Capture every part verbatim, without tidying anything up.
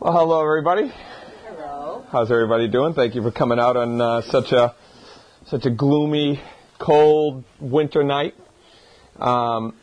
Well, hello, everybody. Hello. How's everybody doing? Thank you for coming out on uh, such a such a gloomy, cold winter night. Um,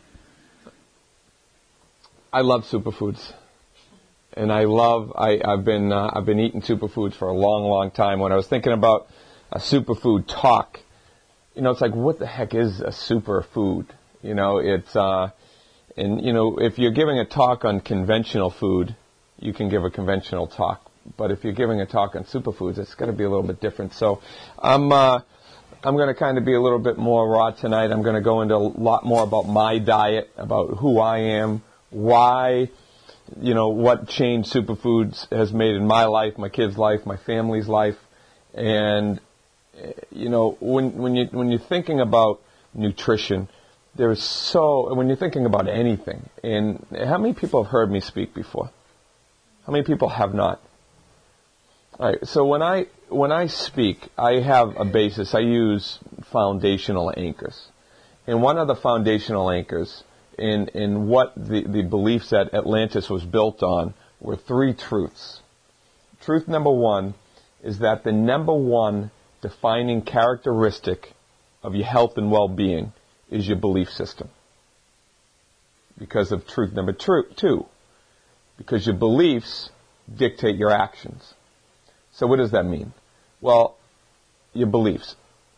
I love superfoods, and I love. I, I've been uh, I've been eating superfoods for a long, long time. When I was thinking about a superfood talk, you know, it's like, what the heck is a superfood? You know, it's uh, and you know, if you're giving a talk on conventional food, you can give a conventional talk. But if you're giving a talk on superfoods, it's got to be a little bit different. So I'm uh, I'm going to kind of be a little bit more raw tonight. I'm going to go into a lot more about my diet, about who I am, why, you know, what change superfoods has made in my life, my kids' life, my family's life. And, you know, when when you when you're thinking about nutrition, there's so when you're thinking about anything. And how many people have heard me speak before? How many people have not? All right, so when I when I speak, I have a basis. I use foundational anchors. And one of the foundational anchors in, in what the, the beliefs that Atlantis was built on were three truths. Truth number one is that the number one defining characteristic of your health and well-being is your belief system. Because of truth number two, because your beliefs dictate your actions. So what does that mean? Well, your beliefs.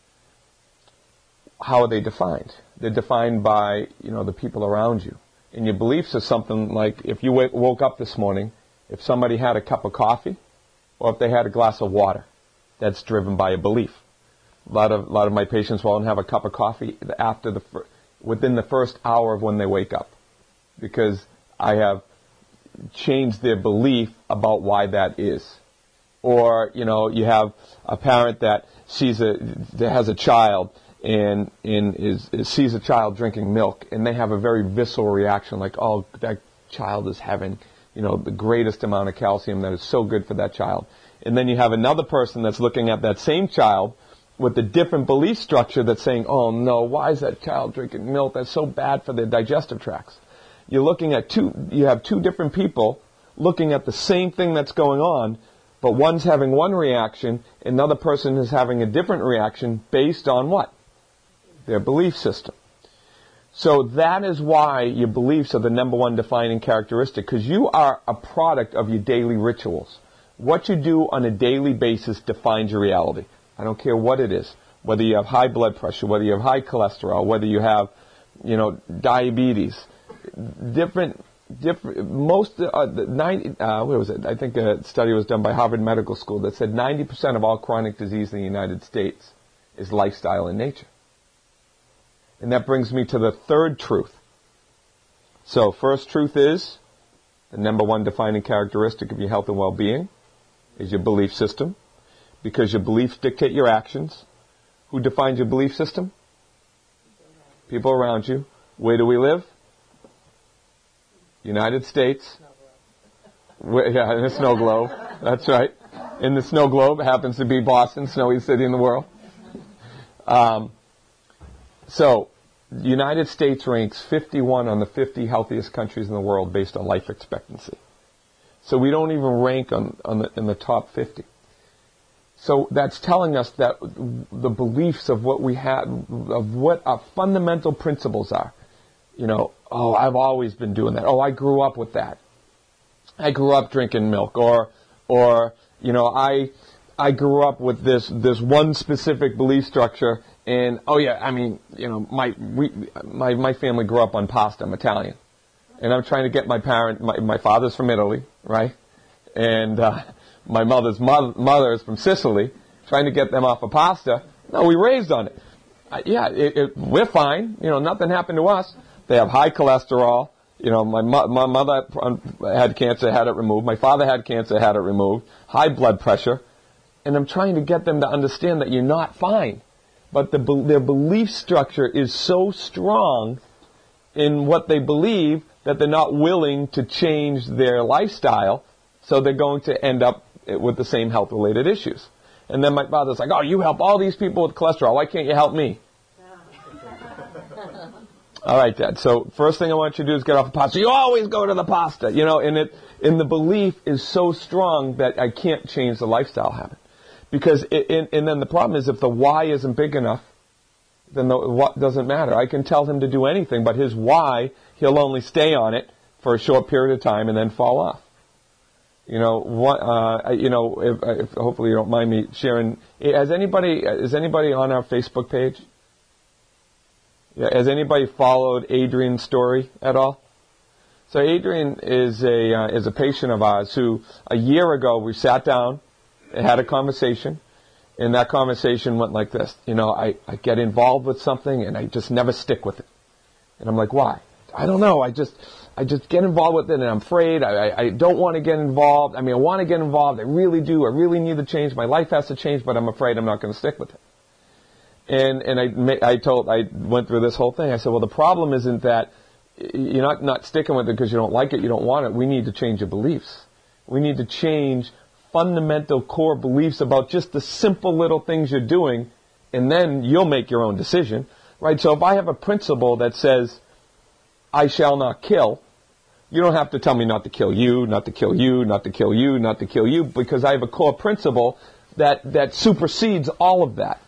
How are they defined? They're defined by, you know, the people around you. And your beliefs are something like, if you w- woke up this morning, if somebody had a cup of coffee, or if they had a glass of water, that's driven by a belief. A lot of a lot of my patients won't have a cup of coffee after the fir- within the first hour of when they wake up, because I have changed their belief about why that is. Or, you know, you have a parent that sees a that has a child and and is, is sees a child drinking milk, and they have a very visceral reaction, like, oh, that child is having, you know, the greatest amount of calcium that is so good for that child. And then you have another person that's looking at that same child with a different belief structure that's saying, oh no, why is that child drinking milk? That's so bad for their digestive tracts. You're looking at two, you have two different people looking at the same thing that's going on, but one's having one reaction, another person is having a different reaction based on what? Their belief system. So that is why your beliefs are the number one defining characteristic, because you are a product of your daily rituals. What you do on a daily basis defines your reality. I don't care what it is. Whether you have high blood pressure, whether you have high cholesterol, whether you have, you know, diabetes, different, different, most, uh, ninety, uh, where was it? I think a study was done by Harvard Medical School that said ninety percent of all chronic disease in the United States is lifestyle in nature. And that brings me to the third truth. So first truth is, the number one defining characteristic of your health and well-being is your belief system, because your beliefs dictate your actions. Who defines your belief system? People around you. Where do we live? United States. Where, yeah, in the snow globe. That's right. In the snow globe. It happens to be Boston, snowiest city in the world. Um, so, the United States ranks fifty-one on the fifty healthiest countries in the world based on life expectancy. So we don't even rank on, on the, in the top fifty. So that's telling us that the beliefs of what we have, of what our fundamental principles are. You know, oh, I've always been doing that. Oh, I grew up with that. I grew up drinking milk. Or, or you know, I I grew up with this this one specific belief structure. And oh yeah, I mean, you know, my we my my family grew up on pasta. I'm Italian, and I'm trying to get my parent. My my father's from Italy, right? And uh, my mother's mother, mother is from Sicily. Trying to get them off of pasta. No, we raised on it. Uh, yeah, it, it, we're fine. You know, nothing happened to us. They have high cholesterol. You know, my mo- my mother had cancer, had it removed. My father had cancer, had it removed. High blood pressure, and I'm trying to get them to understand that you're not fine. But the, their belief structure is so strong in what they believe that they're not willing to change their lifestyle, so they're going to end up with the same health-related issues. And then my father's like, oh, you help all these people with cholesterol. Why can't you help me? All right, Dad. So first thing I want you to do is get off the pasta. You always go to the pasta, you know, and it, and the belief is so strong that I can't change the lifestyle habit. Because, it, and, and then the problem is if the why isn't big enough, then the what doesn't matter. I can tell him to do anything, but his why, he'll only stay on it for a short period of time and then fall off. You know, what, uh, you know, if, if hopefully you don't mind me sharing. Has anybody, is anybody on our Facebook page? Yeah, has anybody followed Adrian's story at all? So Adrian is a uh, is a patient of ours who a year ago we sat down and had a conversation, and that conversation went like this. You know, I, I get involved with something and I just never stick with it. And I'm like, why? I don't know. I just I just get involved with it and I'm afraid. I, I, I don't want to get involved. I mean, I want to get involved. I really do. I really need to change. My life has to change, but I'm afraid I'm not going to stick with it. And and I I told I went through this whole thing. I said, well, the problem isn't that you're not not sticking with it because you don't like it, you don't want it. We need to change your beliefs. We need to change fundamental core beliefs about just the simple little things you're doing, and then you'll make your own decision, right? So if I have a principle that says, I shall not kill, you don't have to tell me not to kill you, not to kill you, not to kill you, not to kill you, because I have a core principle that that supersedes all of that.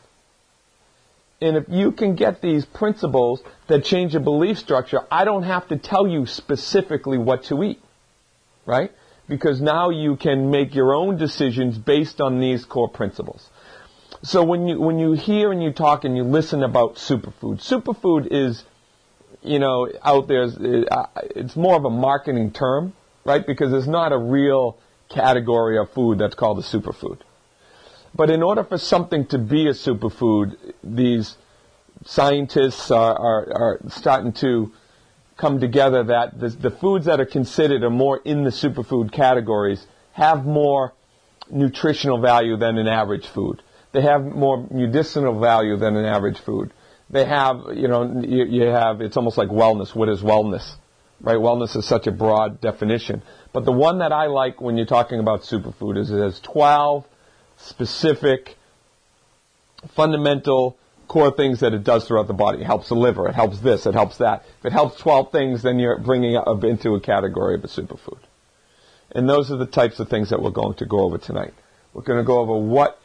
And if you can get these principles that change your belief structure, I don't have to tell you specifically what to eat, right? Because now you can make your own decisions based on these core principles. So when you when you hear and you talk and you listen about superfood, superfood is, you know, out there, it's more of a marketing term, right? Because there's not a real category of food that's called a superfood. But in order for something to be a superfood, these scientists are, are, are starting to come together that the, the foods that are considered are more in the superfood categories have more nutritional value than an average food. They have more medicinal value than an average food. They have, you know, you, you have, it's almost like wellness. What is wellness? Right? Wellness is such a broad definition. But the one that I like when you're talking about superfood is it has twelve specific, fundamental, core things that it does throughout the body. It helps the liver, it helps this, it helps that. If it helps twelve things, then you're bringing it up into a category of a superfood. And those are the types of things that we're going to go over tonight. We're going to go over what,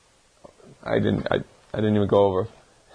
I didn't, I, I didn't even go over,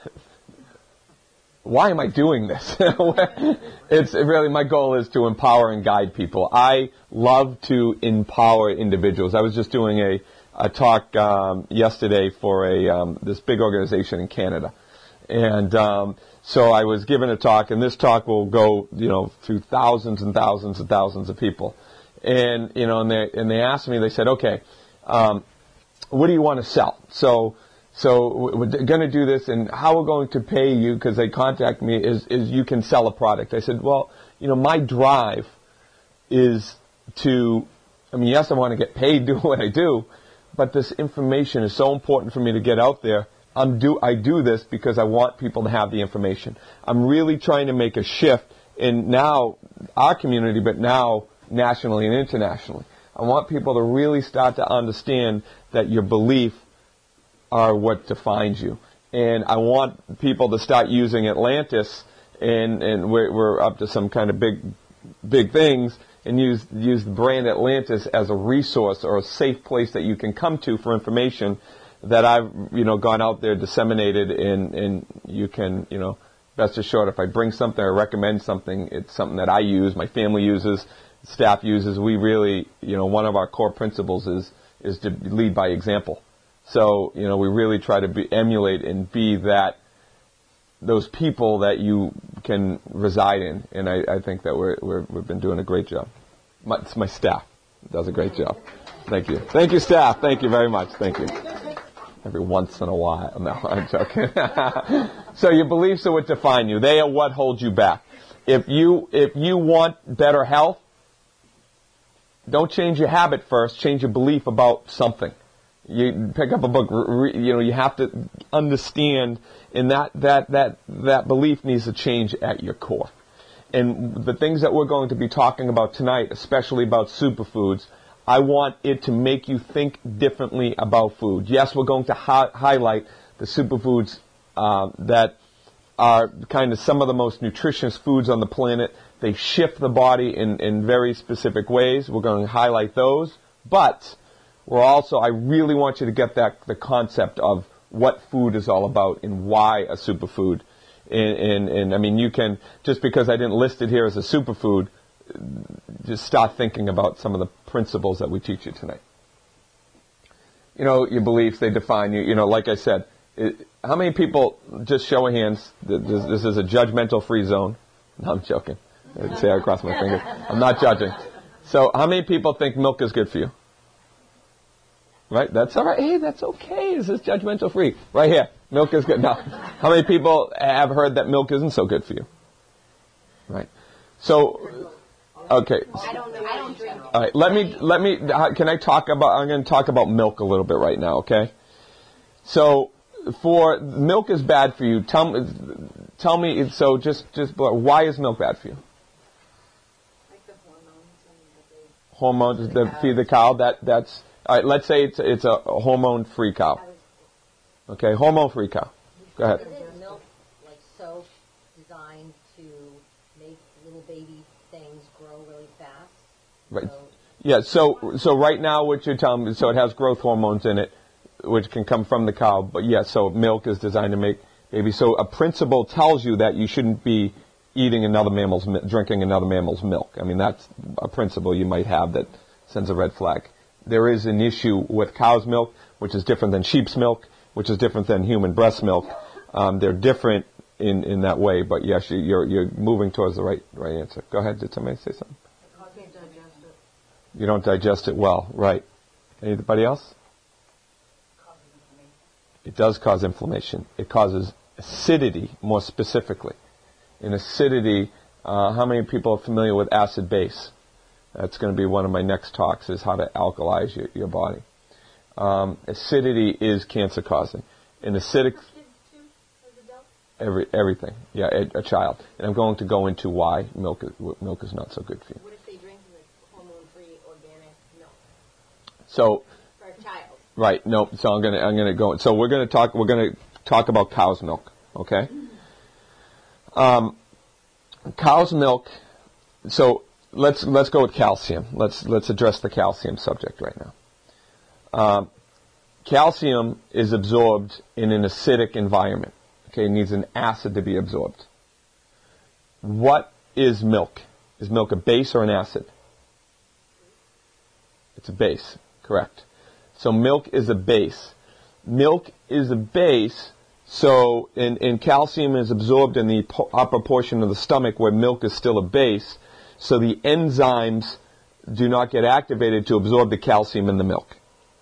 why am I doing this? It's really, my goal is to empower and guide people. I love to empower individuals. I was just doing a a talk um, yesterday for a um, this big organization in Canada, and um, so I was given a talk, and this talk will go, you know, through thousands and thousands and thousands of people, and you know, and they and they asked me, they said, okay, um, what do you want to sell? So so we're going to do this, and how we're going to pay you, because they contact me, is is you can sell a product. I said, well, you know, my drive is to, I mean, yes, I want to get paid doing what I do. But this information is so important for me to get out there. I'm do, I do this because I want people to have the information. I'm really trying to make a shift in now our community, but now nationally and internationally. I want people to really start to understand that your beliefs are what defines you. And I want people to start using Atlantis, and, and we're, we're up to some kind of big, big things, and use use the brand Atlantis as a resource or a safe place that you can come to for information that I've, you know, gone out there, disseminated, and, and you can, you know, rest assured if I bring something or recommend something, it's something that I use, my family uses, staff uses. We really, you know, one of our core principles is is to lead by example. So, you know, we really try to be, emulate and be that, those people that you can reside in, and I, I think that we're, we're, we've been doing a great job. My, it's my staff does a great job. Thank you. Thank you, staff. Thank you very much. Thank you. Every once in a while. No, I'm joking. So your beliefs are what define you. They are what hold you back. If you, if you want better health, don't change your habit first. Change your belief about something. You pick up a book, you know, you have to understand, and that, that, that, that belief needs to change at your core. And the things that we're going to be talking about tonight, especially about superfoods, I want it to make you think differently about food. Yes, we're going to hi- highlight the superfoods uh, that are kind of some of the most nutritious foods on the planet. They shift the body in, in very specific ways. We're going to highlight those. But we're also, I really want you to get that the concept of what food is all about and why a superfood. And, and, and I mean, you can, just because I didn't list it here as a superfood, just start thinking about some of the principles that we teach you tonight. You know, your beliefs, they define you. You know, like I said, it, how many people, just show of hands, this, this is a judgmental free zone. No, I'm joking. I say I cross my fingers. I'm not judging. So how many people think milk is good for you? Right? That's all right. Hey, that's okay. This is judgmental free. Right here. Milk is good. Now, how many people have heard that milk isn't so good for you? Right. So, okay. I don't, I don't drink. All right. Let me, let me, can I talk about, I'm going to talk about milk a little bit right now, okay? So, for, milk is bad for you. Tell me, tell me, so just, just, why is milk bad for you? Like the hormones and the Hormones that feed the cow, that, that's, all right, let's say it's, it's a hormone-free cow. Okay, hormone-free cow. Go ahead. Isn't milk like so designed to make little baby things grow really fast? Right. So Yeah, so so right now what you're telling me, so it has growth hormones in it, which can come from the cow. But yeah, so milk is designed to make baby. So a principle tells you that you shouldn't be eating another mammal's, mi- drinking another mammal's milk. I mean, that's a principle you might have that sends a red flag. There is an issue with cow's milk, which is different than sheep's milk, which is different than human breast milk. Um, they're different in, in that way, but yes, you- you're you're moving towards the right right answer. Go ahead. Did somebody say something? I can't digest it. You don't digest it well, right? Anybody else? It does cause inflammation. It causes acidity, more specifically. In acidity, uh, how many people are familiar with acid base? That's going to be one of my next talks, is how to alkalize your, your body. Um, acidity is cancer causing. In acidic, every everything, yeah, a, a child. And I'm going to go into why milk is, milk is not so good for you. What if they drink like hormone-free organic milk So, for a child? right, no. So I'm gonna I'm gonna go. So we're gonna talk. We're gonna talk about cow's milk. Okay. Um, cow's milk. So let's let's go with calcium. Let's let's address the calcium subject right now. Um, calcium is absorbed in an acidic environment. Okay, it needs an acid to be absorbed. What is milk? Is milk a base or an acid? It's a base, correct. So milk is a base. Milk is a base, so in, in calcium is absorbed in the po- upper portion of the stomach where milk is still a base, so the enzymes do not get activated to absorb the calcium in the milk.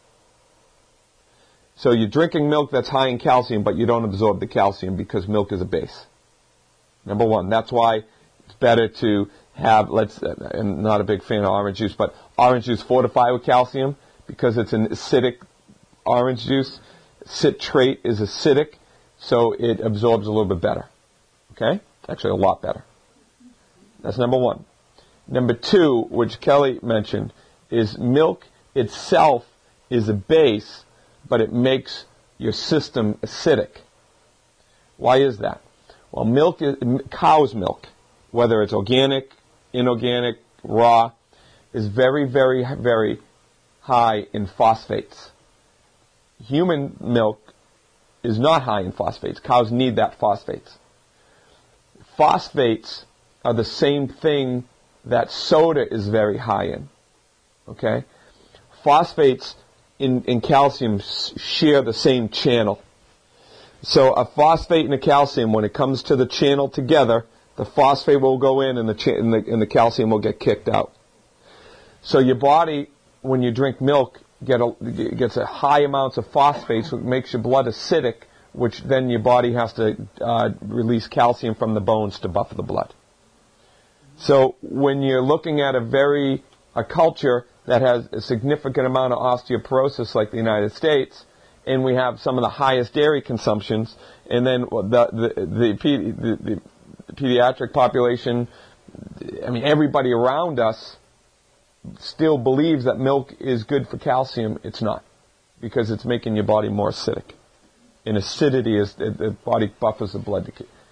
So you're drinking milk that's high in calcium, but you don't absorb the calcium because milk is a base. Number one, that's why it's better to have, let's, I'm not a big fan of orange juice, but orange juice fortified with calcium because it's an acidic orange juice. Citrate is acidic, so it absorbs a little bit better. Okay? Actually, a lot better. That's number one. Number two, which Kelly mentioned, is milk itself is a base, but it makes your system acidic. Why is that? Well, milk is, cow's milk, whether it's organic, inorganic, raw, is very, very, very high in phosphates. Human milk is not high in phosphates. Cows need that phosphates. Phosphates are the same thing that soda is very high in. Okay? Phosphates in, in calcium share the same channel. So a phosphate and a calcium, when it comes to the channel together, the phosphate will go in and the, cha- and the, and the calcium will get kicked out. So your body, when you drink milk, get a, gets a high amounts of phosphates, which makes your blood acidic, which then your body has to uh, release calcium from the bones to buffer the blood. So when you're looking at a very a culture that has a significant amount of osteoporosis like the United States, and we have some of the highest dairy consumptions, and then the the the, pedi- the, the pediatric population, I mean everybody around us still believes that milk is good for calcium. It's not, because it's making your body more acidic. And acidity is, the, the body buffers the blood to,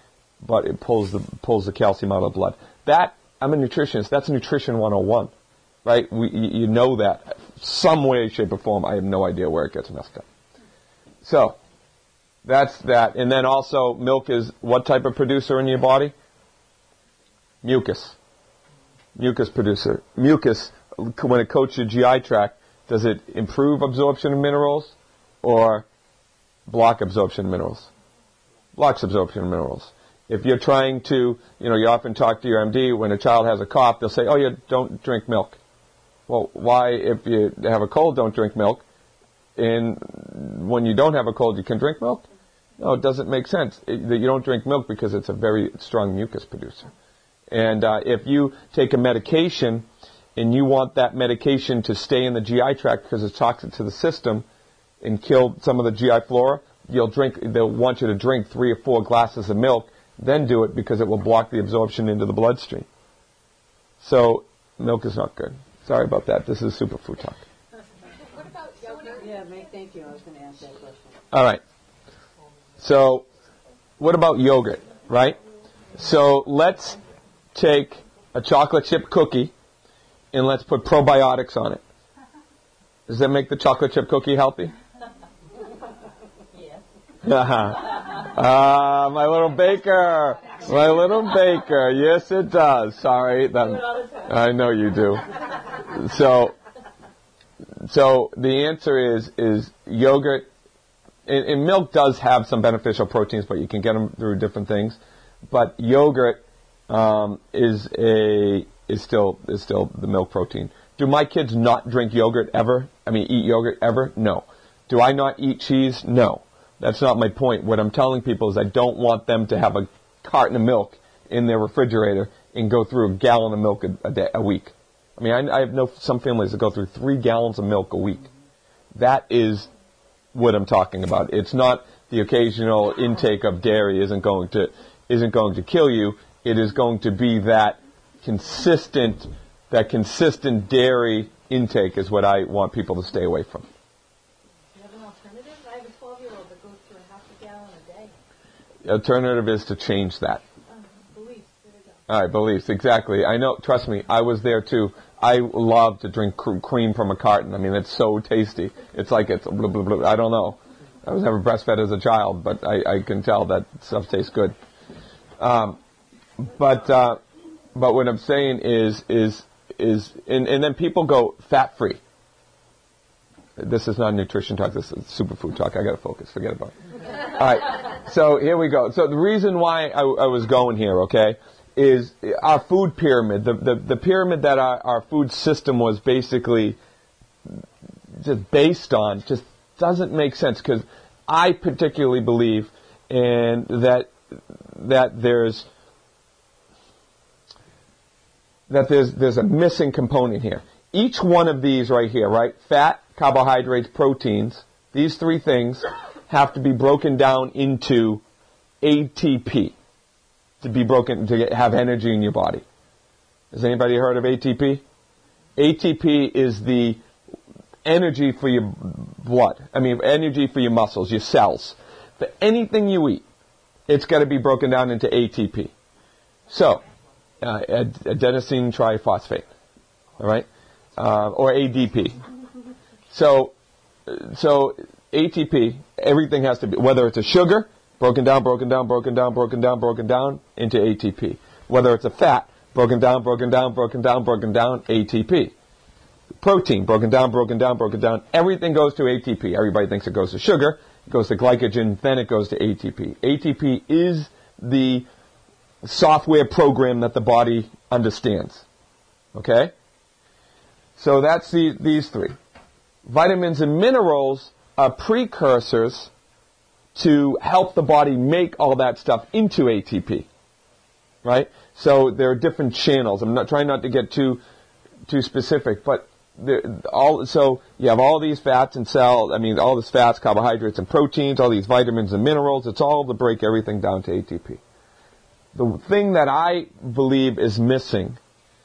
but it pulls the pulls the calcium out of the blood. That, I'm a nutritionist. That's nutrition one oh one, right? We, you you know that some way, shape, or form. I have no idea where it gets messed up. So that's that. And then also, milk is what type of producer in your body? Mucus. Mucus producer. Mucus, when it coats your G I tract, does it improve absorption of minerals or block absorption of minerals? Blocks absorption of minerals. If you're trying to, you know, you often talk to your M D, when a child has a cough, they'll say, oh, yeah, don't drink milk. Well, why, if you have a cold, don't drink milk? And when you don't have a cold, you can drink milk? No, it doesn't make sense. It, you don't drink milk because it's a very strong mucus producer. And uh, if you take a medication and you want that medication to stay in the G I tract because it's toxic to the system and kill some of the G I flora, you'll drink. They'll want you to drink three or four glasses of milk, then do it because it will block the absorption into the bloodstream. So milk is not good. Sorry about that. This is superfood talk. What about yogurt? Yeah, May, thank you. I was going to ask that question. All right. So what about yogurt, right? So let's take a chocolate chip cookie and let's put probiotics on it. Does that make the chocolate chip cookie healthy? Yes. Ah, my little baker. My little baker. Yes, it does. Sorry. That, I know you do. So, so the answer is, is yogurt, and, and milk does have some beneficial proteins, but you can get them through different things. But yogurt, um, is a, is still, is still the milk protein. Do my kids not drink yogurt ever? I mean, eat yogurt ever? No. Do I not eat cheese? No. That's not my point. What I'm telling people is I don't want them to have a carton of milk in their refrigerator and go through a gallon of milk a, a, day, a week. I mean, I, I have know some families that go through three gallons of milk a week. That is what I'm talking about. It's not the occasional intake of dairy isn't going to isn't going to kill you. It is going to be that consistent that consistent dairy intake is what I want people to stay away from. Do you have an alternative? I have a twelve-year-old that goes through a half a gallon a day. The alternative is to change that. Uh, beliefs. There we go. All right, beliefs, exactly. I know, trust me, I was there too. I love to drink cr- cream from a carton. I mean, it's so tasty. It's like it's blah, blah, blah. I don't know. I was never breastfed as a child, but I, I can tell that stuff tastes good. Um, but uh, but what I'm saying is is is and, and then people go fat free. This is not nutrition talk. This is superfood talk. I got to focus. Forget about it. All right. So here we go. So the reason why I, I was going here, okay, is our food pyramid. The the, the pyramid that our, our food system was basically just based on just doesn't make sense, because I particularly believe in that that there's that there's there's a missing component here. Each one of these right here, right? Fat, carbohydrates, proteins, these three things have to be broken down into A T P to be broken to get, have energy in your body. Has anybody heard of A T P? A T P is the energy for your blood. I mean, energy for your muscles, your cells. For anything you eat, it's got to be broken down into A T P. So, uh, ad- adenosine triphosphate, all right, uh, or A D P. So, so A T P, everything has to be, whether it's a sugar, broken down, broken down, broken down, broken down, broken down into A T P. Whether it's a fat, broken down, broken down, broken down, broken down, A T P. Protein, broken down, broken down, broken down. Everything goes to A T P. Everybody thinks it goes to sugar, it goes to glycogen, then it goes to A T P. A T P is the software program that the body understands. Okay? So that's the, these three. Vitamins and minerals are precursors to help the body make all that stuff into A T P. Right? So there are different channels. I'm not trying not to get too too specific, but all so you have all these fats and cells, I mean all these fats, carbohydrates and proteins, all these vitamins and minerals, it's all to break everything down to A T P. The thing that I believe is missing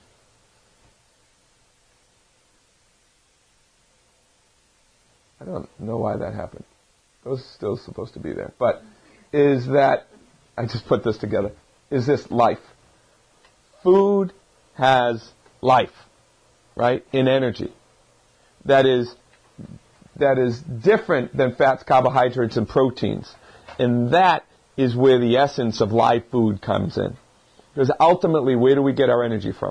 I don't know why that happened. Those are still supposed to be there. But is that I just put this together. is this life. Food has life, right, in energy. That is, that is different than fats, carbohydrates, and proteins. And that is where the essence of live food comes in. Because ultimately, where do we get our energy from?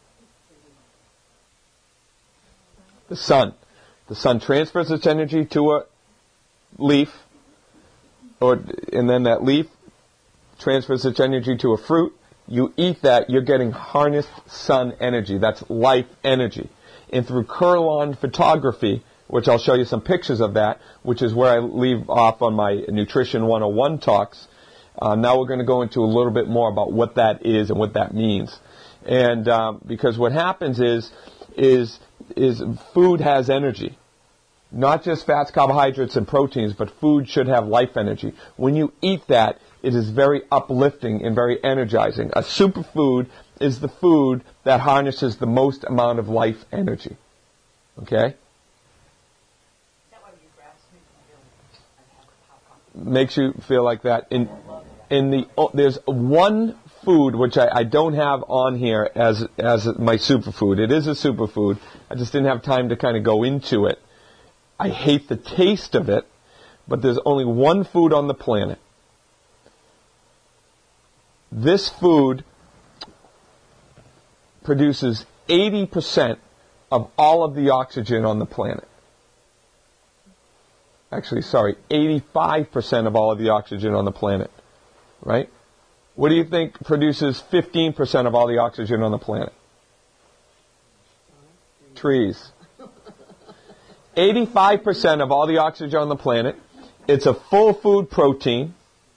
The sun. The sun transfers its energy to a leaf, or and then that leaf transfers its energy to a fruit. You eat that, you're getting harnessed sun energy. That's life energy. And through Kurlan photography, which I'll show you some pictures of that, which is where I leave off on my Nutrition one oh one talks, uh, now we're going to go into a little bit more about what that is and what that means. And um, because what happens is, is, is food has energy. Not just fats, carbohydrates, and proteins, but food should have life energy. When you eat that, it is very uplifting and very energizing. A superfood is the food that harnesses the most amount of life energy. Okay? Makes you feel like that. In in the oh, there's one food which I, I don't have on here as as my superfood. It is a superfood. I just didn't have time to kind of go into it. I hate the taste of it, but there's only one food on the planet. This food produces eighty percent of all of the oxygen on the planet. Actually, sorry, eighty-five percent of all of the oxygen on the planet. Right? What do you think produces fifteen percent of all the oxygen on the planet? Trees. eighty-five percent of all the oxygen on the planet. It's a full food protein.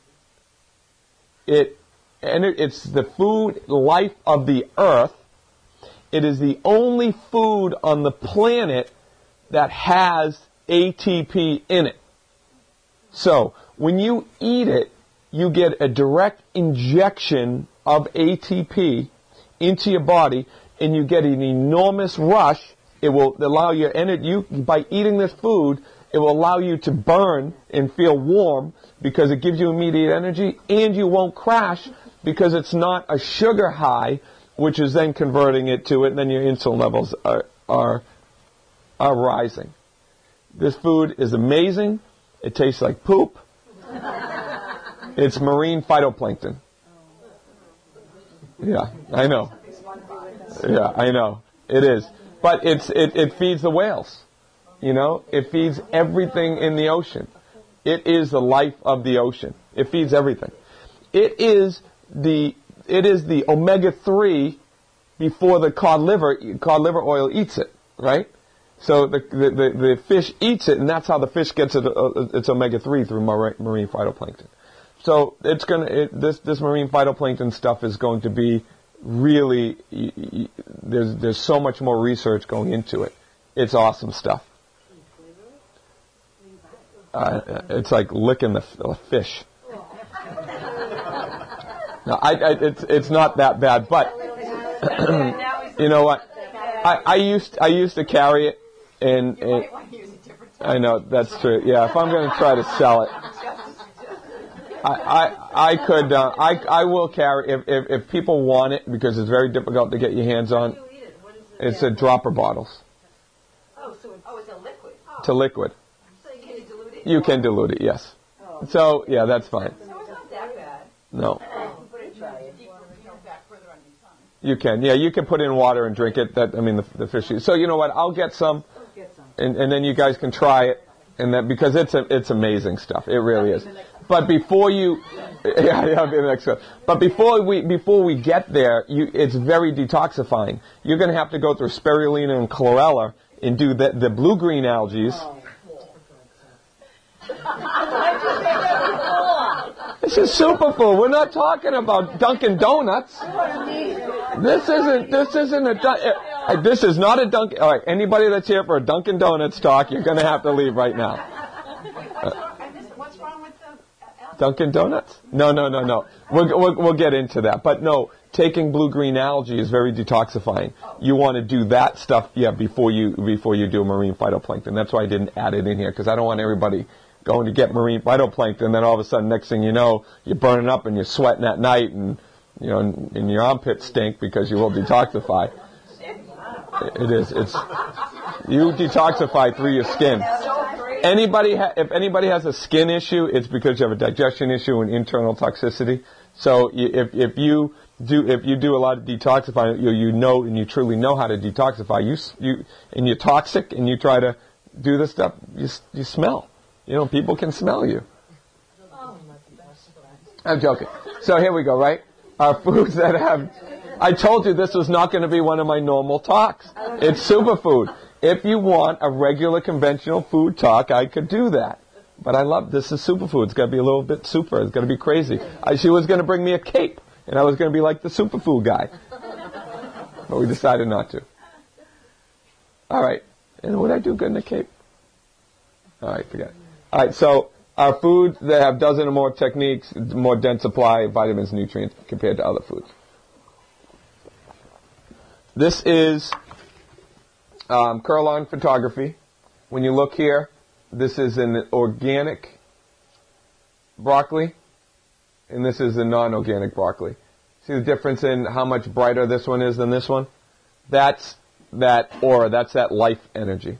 It and it, it's the food life of the earth. It is the only food on the planet that has A T P in it. So, when you eat it, you get a direct injection of A T P into your body, and you get an enormous rush. It will allow your energy, you, by eating this food, it will allow you to burn and feel warm because it gives you immediate energy, and you won't crash because it's not a sugar high, which is then converting it to it, and then your insulin levels are, are, are rising. This food is amazing. It tastes like poop. It's marine phytoplankton. Yeah, I know. Yeah, I know. It is. But it's it, it feeds the whales. You know, it feeds everything in the ocean. It is the life of the ocean. It feeds everything. It is the it is the omega three before the cod liver cod liver oil eats it, right? So the the, the, the fish eats it, and that's how the fish gets it, uh, its omega three through mar- marine phytoplankton. So it's gonna it, this this marine phytoplankton stuff is going to be really y- y- there's there's so much more research going into it. It's awesome stuff. Uh, it's like licking the, the fish. No, I, I, it's it's not that bad, but you know what? I, I used I used to carry it, and, and I know that's true. Yeah, if I'm going to try to sell it, I I, I could uh, I I will carry if, if if people want it because it's very difficult to get your hands on. It's a dropper bottles. Oh, so it's, oh, it's a liquid. Oh. To liquid. So you can dilute it? You can dilute it, yes. Oh. So yeah, that's fine. So it's not that bad. No. You You can, yeah. You can put in water and drink it. That I mean, the, the fish. So you know what? I'll get some, and, and then you guys can try it, and then because it's a, it's amazing stuff. It really is. But before you, yeah, yeah, I'll be the next one. But before we before we get there, you, it's very detoxifying. You're going to have to go through spirulina and chlorella and do the the blue green algae. This is superfood. We're not talking about Dunkin' Donuts. This isn't. This isn't a. Uh, this is not a Dunkin'. All right. Anybody that's here for a Dunkin' Donuts talk, you're going to have to leave right now. Uh, What's wrong with the Dunkin' Donuts? No, no, no, no. We'll, we'll we'll get into that. But no, taking blue green algae is very detoxifying. You want to do that stuff, yeah, before you before you do marine phytoplankton. That's why I didn't add it in here because I don't want everybody going to get marine phytoplankton, and then all of a sudden, next thing you know, you're burning up and you're sweating at night, and you know, and, and your armpits stink because you will detoxify. It is. It's you detoxify through your skin. Anybody, ha- if anybody has a skin issue, it's because you have a digestion issue and internal toxicity. So if if you do if you do a lot of detoxifying, you you know and you truly know how to detoxify. You you and you're toxic and you try to do this stuff. You you smell. You know, people can smell you. I'm joking. So here we go. Right, our foods that have. I told you this was not going to be one of my normal talks. It's superfood. If you want a regular conventional food talk, I could do that. But I love, this is superfood. It's got to be a little bit super. It's got to be crazy. I, she was going to bring me a cape, and I was going to be like the superfood guy. But we decided not to. All right. And would I do good in a cape? All right, forget it. All right, so our foods that have dozen or more techniques, more dense supply of vitamins and nutrients compared to other foods. This is um, Curline photography. When you look here, this is an organic broccoli, and this is a non-organic broccoli. See the difference in how much brighter this one is than this one? That's that aura, that's that life energy.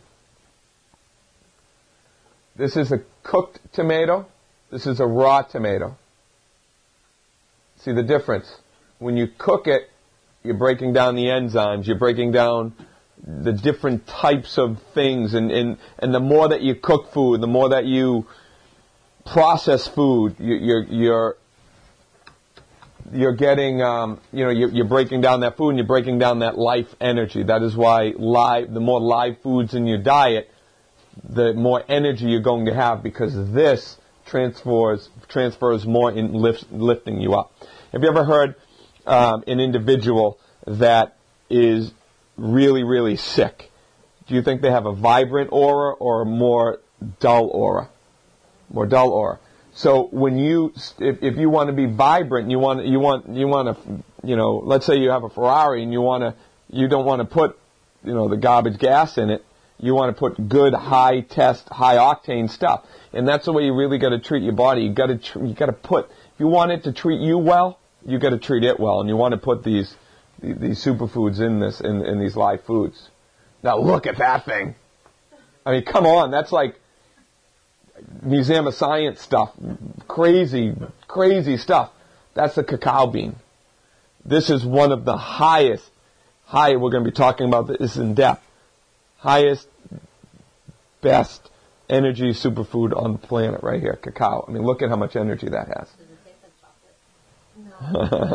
This is a cooked tomato. This is a raw tomato. See the difference? When you cook it, you're breaking down the enzymes, you're breaking down the different types of things, and, and, and the more that you cook food, the more that you process food, you, you're, you're, you're getting, um, you know, you're, you're breaking down that food and you're breaking down that life energy. That is why live, the more live foods in your diet, the more energy you're going to have, because this transfers, transfers more in lift, lifting you up. Have you ever heard Um, an individual that is really, really sick? Do you think they have a vibrant aura or a more dull aura? More dull aura. So when you, if, if you want to be vibrant, you want, you want, you want to, you know, let's say you have a Ferrari and you want to, you don't want to put, you know, the garbage gas in it. You want to put good, high test, high octane stuff, and that's the way you really got to treat your body. You got to, tr- you got to put. If you want it to treat you well, you got to treat it well, and you want to put these these superfoods in this in, in these live foods. Now look at that thing. I mean, come on, that's like Museum of Science stuff, crazy, crazy stuff. That's the cacao bean. This is one of the highest, high. We're going to be talking about this in depth. Highest, best energy superfood on the planet, right here, cacao. I mean, look at how much energy that has. Does it taste like chocolate?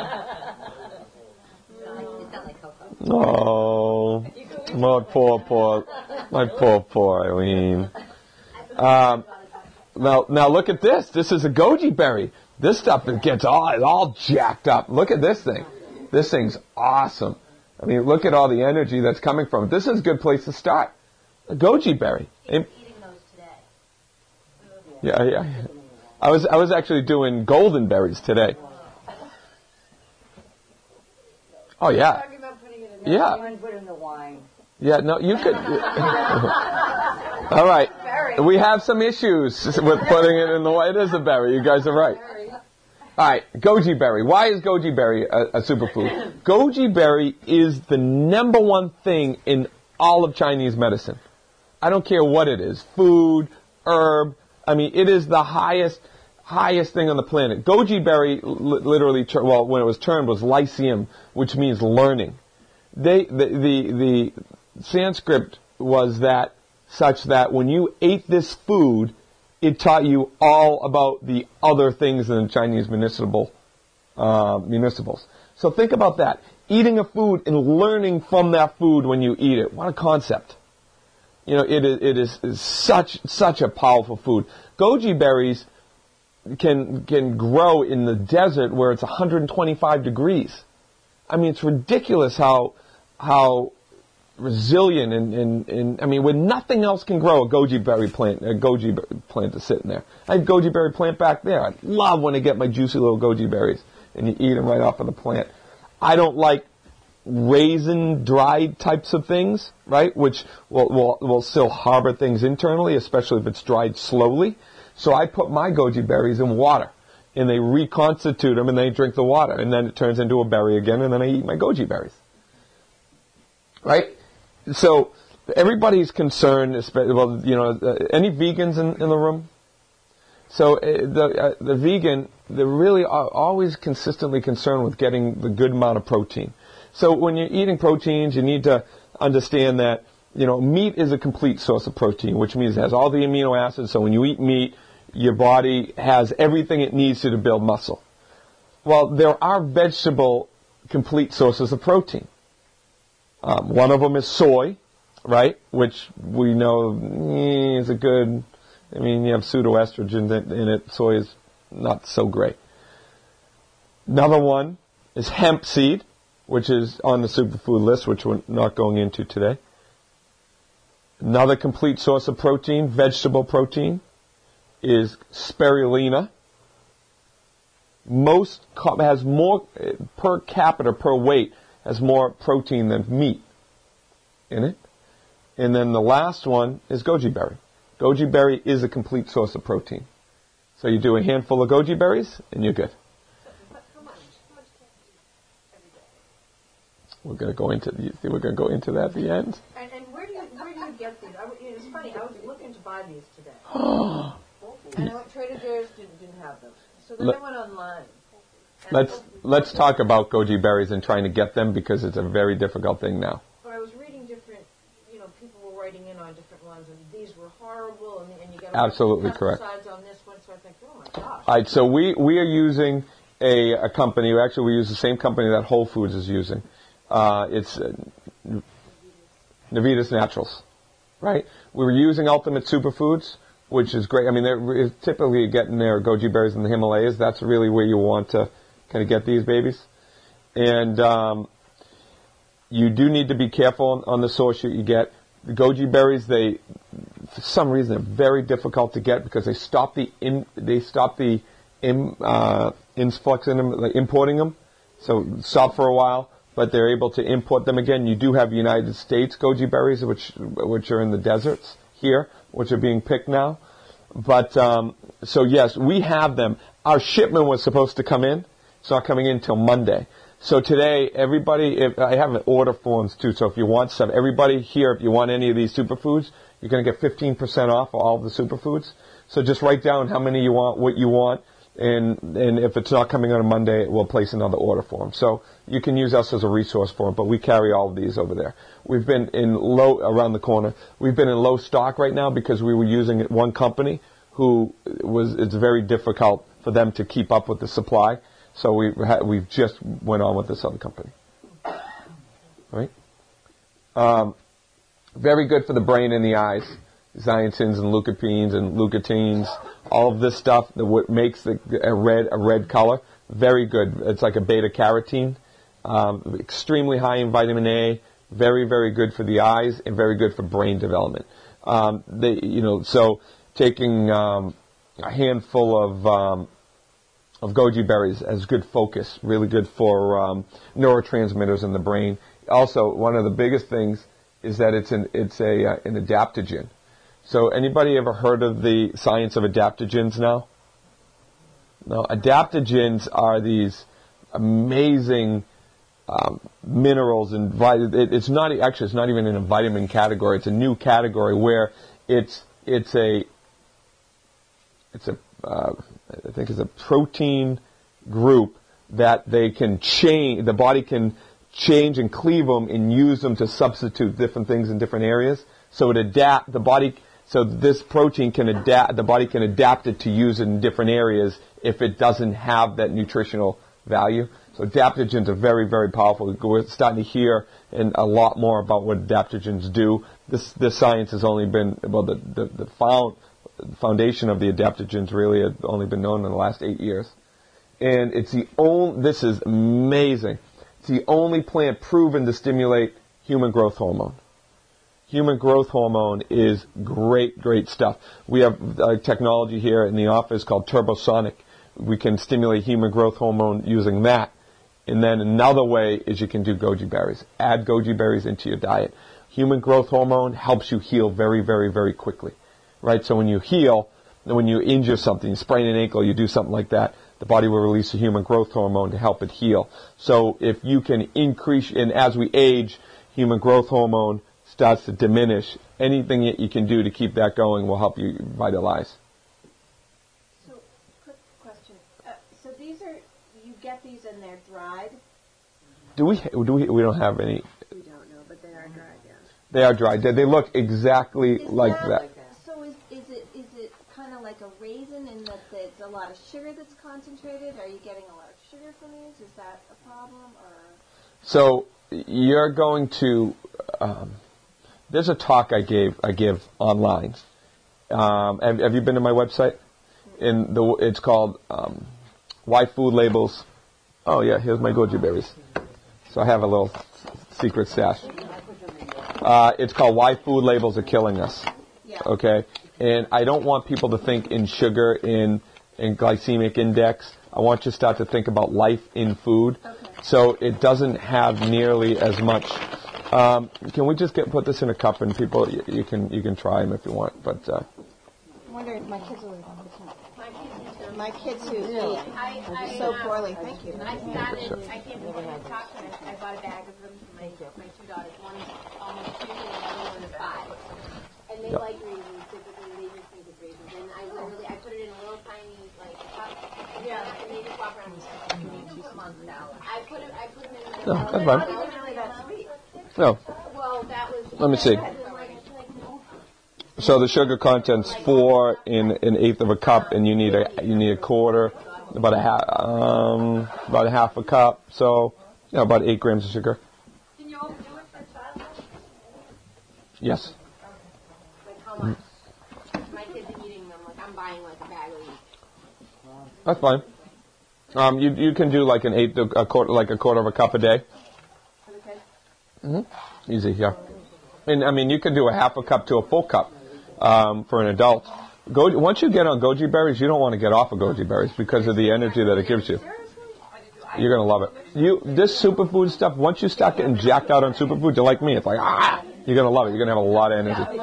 No. It's not like cocoa. Oh, my poor, poor, my poor, poor Eileen. Um, now, now look at this. This is a goji berry. This stuff it gets all, it's all jacked up. Look at this thing. This thing's awesome. I mean, look at all the energy that's coming from it. This is a good place to start. A goji berry. Eating those today. Yeah, yeah. I was, I was actually doing golden berries today. Oh yeah. Talking about putting it in Yeah. and put it in the wine. Yeah, no, you could. All right. We have some issues with putting it in the wine. It is a berry. You guys are right. All right, goji berry. Why is goji berry a, a superfood? Goji berry is the number one thing in all of Chinese medicine. I don't care what it is. Food, herb. I mean, it is the highest, highest thing on the planet. Goji berry, li- literally, ter- well, when it was termed, was lyceum, which means learning. They, the, the, the Sanskrit was that such that when you ate this food, it taught you all about the other things in the Chinese municipal uh, municipals. So think about that. Eating a food and learning from that food when you eat it. What a concept. You know, it is, it is, is such such a powerful food. Goji berries can can grow in the desert where it's one hundred twenty-five degrees. I mean, it's ridiculous how how resilient and, and, and I mean, when nothing else can grow, a goji berry plant, a goji berry plant is sitting there. I have goji berry plant back there. I love when I get my juicy little goji berries and you eat them right off of the plant. I don't like raisin dried types of things, right? Which will, will, will still harbor things internally, especially if it's dried slowly. So I put my goji berries in water and they reconstitute them, and they drink the water, and then it turns into a berry again, and then I eat my goji berries. Right? So everybody's concerned, well, you know, uh, any vegans in, in the room? So uh, the uh, the vegan, they're really are always consistently concerned with getting the good amount of protein. So when you're eating proteins, you need to understand that, you know, meat is a complete source of protein, which means it has all the amino acids. So when you eat meat, your body has everything it needs to, to build muscle. Well, there are vegetable complete sources of protein. Um, one of them is soy, right, which we know eh, is a good, I mean, you have pseudoestrogen in it. Soy is not so great. Another one is hemp seed, which is on the superfood list, which we're not going into today. Another complete source of protein, vegetable protein, is spirulina. Most has more per capita, per weight, has more protein than meat in it. And then the last one is goji berry. Goji berry is a complete source of protein. So you do a handful of goji berries, and you're good. How much? How much can you eat every day? We're going to go into the, we're going to go into that at the end. And, and where do you where do you get these? I, w- it's funny. I was looking to buy these today. And I went Trader Joe's didn't didn't have them. So then Let- I went online. And Let's let's talk about goji berries and trying to get them, because it's a very difficult thing now. But I was reading different, you know, people were writing in on different ones, and these were horrible, and, and you got Absolutely correct. pesticides on this one. So I think, oh my gosh. All right, so we, we are using a, a company. Actually, we use the same company that Whole Foods is using. Uh, it's uh, Navitas Naturals, right? We were using Ultimate Superfoods, which is great. I mean, they're typically getting their goji berries in the Himalayas. That's really where you want to kind of get these babies. And um, you do need to be careful on, on the source you get. The goji berries, they, for some reason, are very difficult to get because they stop the in, they stop the in, uh, influx in them, like importing them. So stop for a while, but they're able to import them again. You do have United States goji berries, which which are in the deserts here, which are being picked now. But um, so yes, we have them. Our shipment was supposed to come in. It's not coming in until Monday. So today, everybody, if, I have order forms too, so if you want some, everybody here, if you want any of these superfoods, you're going to get fifteen percent off of all of the superfoods. So just write down how many you want, what you want, and and if it's not coming on a Monday, we'll place another order form. So you can use us as a resource for it, but we carry all of these over there. We've been in low, around the corner, we've been in low stock right now because we were using one company who was, it's very difficult for them to keep up with the supply. So we we've just went on with this other company, right? Um, very good for the brain and the eyes. Xanthins and leucopines and leucotines, all of this stuff that what makes the, a red a red color. Very good. It's like a beta carotene. Um, extremely high in vitamin A. Very very good for the eyes and very good for brain development. Um, they you know so taking um, a handful of um, of goji berries as good focus, really good for um, neurotransmitters in the brain. Also, one of the biggest things is that it's an it's a uh, an adaptogen. So, anybody ever heard of the science of adaptogens now? No, adaptogens are these amazing um, minerals and vit- it, it's not actually it's not even in a vitamin category. It's a new category where it's it's a it's a uh, I think it's a protein group that they can change, the body can change and cleave them and use them to substitute different things in different areas. So it adapt, the body, so this protein can adapt, the body can adapt it to use it in different areas if it doesn't have that nutritional value. So adaptogens are very, very powerful. We're starting to hear and a lot more about what adaptogens do. This, this science has only been, well, the, the, the found, foundation of the adaptogens really have only been known in the last eight years. And it's the only, this is amazing. It's the only plant proven to stimulate human growth hormone. Human growth hormone is great, great stuff. We have uh, technology here in the office called Turbosonic. We can stimulate human growth hormone using that. And then another way is you can do goji berries. Add goji berries into your diet. Human growth hormone helps you heal very, very, very quickly. Right? So when you heal, when you injure something, you sprain an ankle, you do something like that, the body will release a human growth hormone to help it heal. So if you can increase, and as we age, human growth hormone starts to diminish. Anything that you can do to keep that going will help you vitalize. So, quick question. Uh, so these are, you get these and they're dried? Do we, do we, we don't have any. We don't know, but they are dried, yeah. They are dried. They, they look exactly Is like that, that. So is, is it is it kind of like a raisin in that there's a lot of sugar that's concentrated? Are you getting a lot of sugar from these? Is that a problem? Or So you're going to, um, there's a talk I gave, I give online. Um, have, have you been to my website? In the, it's called um, Why Food Labels. Oh yeah, here's my goji berries. So I have a little secret stash. Uh, it's called Why Food Labels Are Killing Us. yeah. Okay, and I don't want people to think in sugar, in in glycemic index. I want you to start to think about life in food. Okay. So it doesn't have nearly as much. Um, can we just get put this in a cup and people you, you can you can try them if you want, but uh, I wonder if my kids will eat them. My kids who eat I, I, so uh, poorly. Thank you. I started, I came to one talk and I, I bought a bag of them for my, my two daughters. One's almost two and the other one is five. And they Yep. like raisins, typically they just think of raisins. And I literally, I put it in a little tiny, like, cup. Yeah. And they just walk around with two months now. I put it, I put them in my No, salad. that's fine. It wasn't really that sweet. no. Well, that was. Let me see. So the sugar content's four in an eighth of a cup, and you need a you need a quarter, about a half um, about a half a cup. So you know, about eight grams of sugar. Can you overdo it for child? Yes. Like how much? My kids are eating them, like I'm buying like a bag of each. That's fine. Um, you you can do like an eighth, a quarter, like a quarter of a cup a day. Mm-hmm. Easy, yeah. And I mean, you can do a half a cup to a full cup um, for an adult. Goji, once you get on goji berries, you don't want to get off of goji berries because of the energy that it gives you. You're gonna love it. You this superfood stuff. Once you start getting jacked out on superfood, you're like me. It's like ah, you're gonna love it. You're gonna have a lot of energy.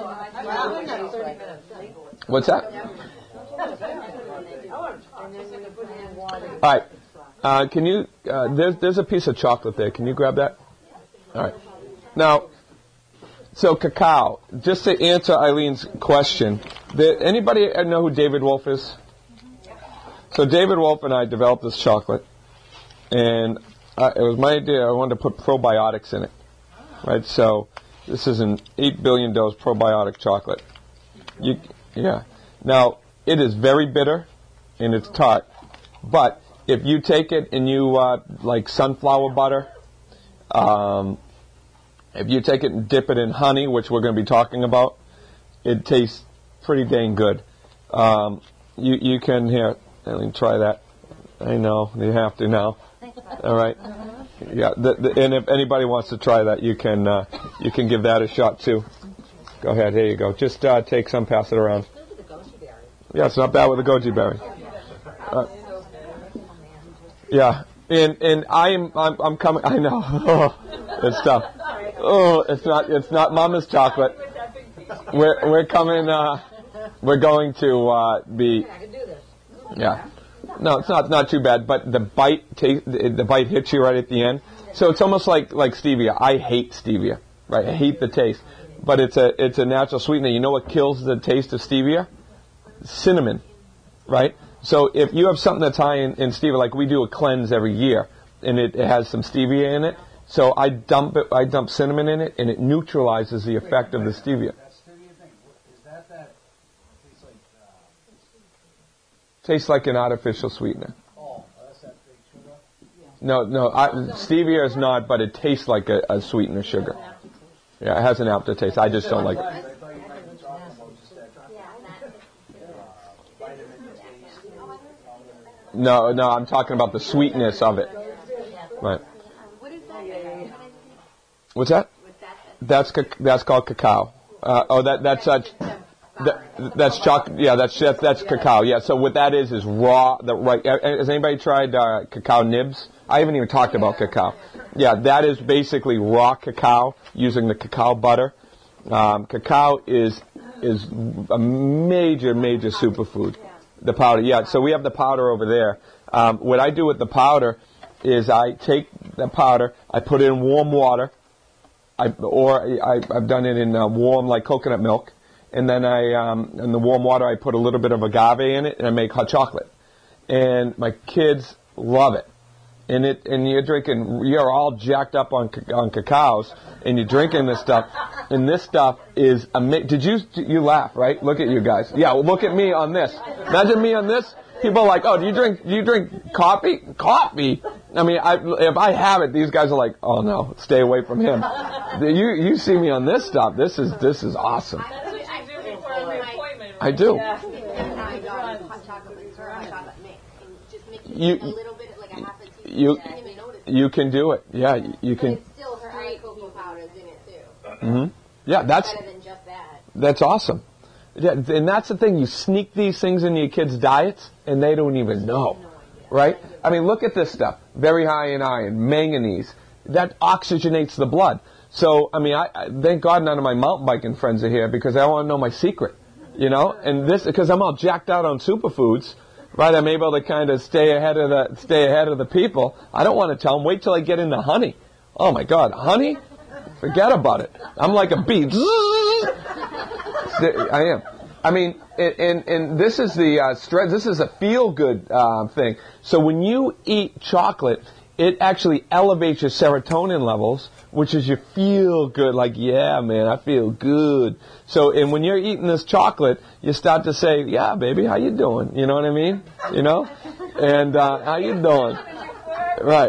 What's that? All right. Uh, can you? Uh, there's there's a piece of chocolate there. Can you grab that? All right. Now, so cacao. Just to answer Eileen's question, the, anybody know who David Wolf is? So David Wolf and I developed this chocolate, and uh, it was my idea. I wanted to put probiotics in it, right? So this is an eight billion dose probiotic chocolate. You, yeah. Now it is very bitter, and it's tart, but if you take it and you uh, like sunflower butter. Um, If you take it and dip it in honey, which we're going to be talking about, it tastes pretty dang good. Um, you you can here, let me try that. I know you have to now. All right. Yeah. The, the, and if anybody wants to try that, you can uh, you can give that a shot too. Go ahead. Here you go. Just uh, take some, pass it around. Yeah, it's not bad with a goji berry. Uh, yeah. And and I'm I'm, I'm coming. I know. It's tough. Oh, it's not. It's not Mama's chocolate. We're we're coming. Uh, we're going to uh, be. Yeah. No, it's not not too bad. But the bite, ta- the bite hits you right at the end. So it's almost like like stevia. I hate stevia. Right. I hate the taste. But it's a it's a natural sweetener. You know what kills the taste of stevia? Cinnamon. Right. So if you have something that's high in, in stevia, like we do a cleanse every year, and it, it has some stevia in it. So I dump it. I dump cinnamon in it, and it neutralizes the effect of the stevia. That stevia thing, is that that tastes like? Uh, Tastes like an artificial sweetener. oh, that's that big sugar. No, no, I, stevia is not, but it tastes like a, a sweetener sugar. Yeah, it has an aftertaste. I just don't like it. I thought you might be talking about just that uh, vitamin taste. No, no, I'm talking about the sweetness of it. Right. What is that? What's that? That's ca- that's called cacao. Uh, oh, that that's uh, that, that's chocolate. Yeah, that's that's that's cacao. Yeah. So what that is is raw. The right. Has anybody tried uh, cacao nibs? I haven't even talked about cacao. Yeah, that is basically raw cacao using the cacao butter. Um, cacao is is a major major superfood. The powder, yeah. So we have the powder over there. Um, what I do with the powder is I take the powder, I put it in warm water, I, or I, I've done it in uh, warm, like coconut milk, and then I, um, in the warm water, I put a little bit of agave in it, and I make hot chocolate. And my kids love it. And it, and you're drinking, you're all jacked up on on cacaos, and you're drinking this stuff, and this stuff is amazing. Did you, you laugh, right? Look at you guys. Yeah, well, look at me on this. Imagine me on this. People are like, oh, do you drink, do you drink coffee? Coffee? I mean, I, if I have it, these guys are like, oh no, stay away from him. You, you see me on this stuff. This is, this is awesome. I do. You, you, you can do it. Yeah, you can. But it's still her eye cocoa powders in it too. Mm-hmm. Yeah, that's better than just that. That's awesome. Yeah, and that's the thing. You sneak these things into your kids' diets, and they don't even know, right? I mean, look at this stuff. Very high in iron, manganese. That oxygenates the blood. So, I mean, I, I thank God none of my mountain biking friends are here because I want to know my secret, you know. And this because I'm all jacked out on superfoods. Right, I'm able to kind of stay ahead of the stay ahead of the people. I don't want to tell them. Wait till I get into honey. Oh my God, honey? Forget about it. I'm like a bee. I am. I mean, and and, and this is the uh, stress. This is a feel good uh, thing. So when you eat chocolate, it actually elevates your serotonin levels, which is you feel good. Like, yeah, man, I feel good. So, and when you're eating this chocolate, you start to say, yeah, baby, how you doing? You know what I mean? You know? And, uh, how you doing? Right.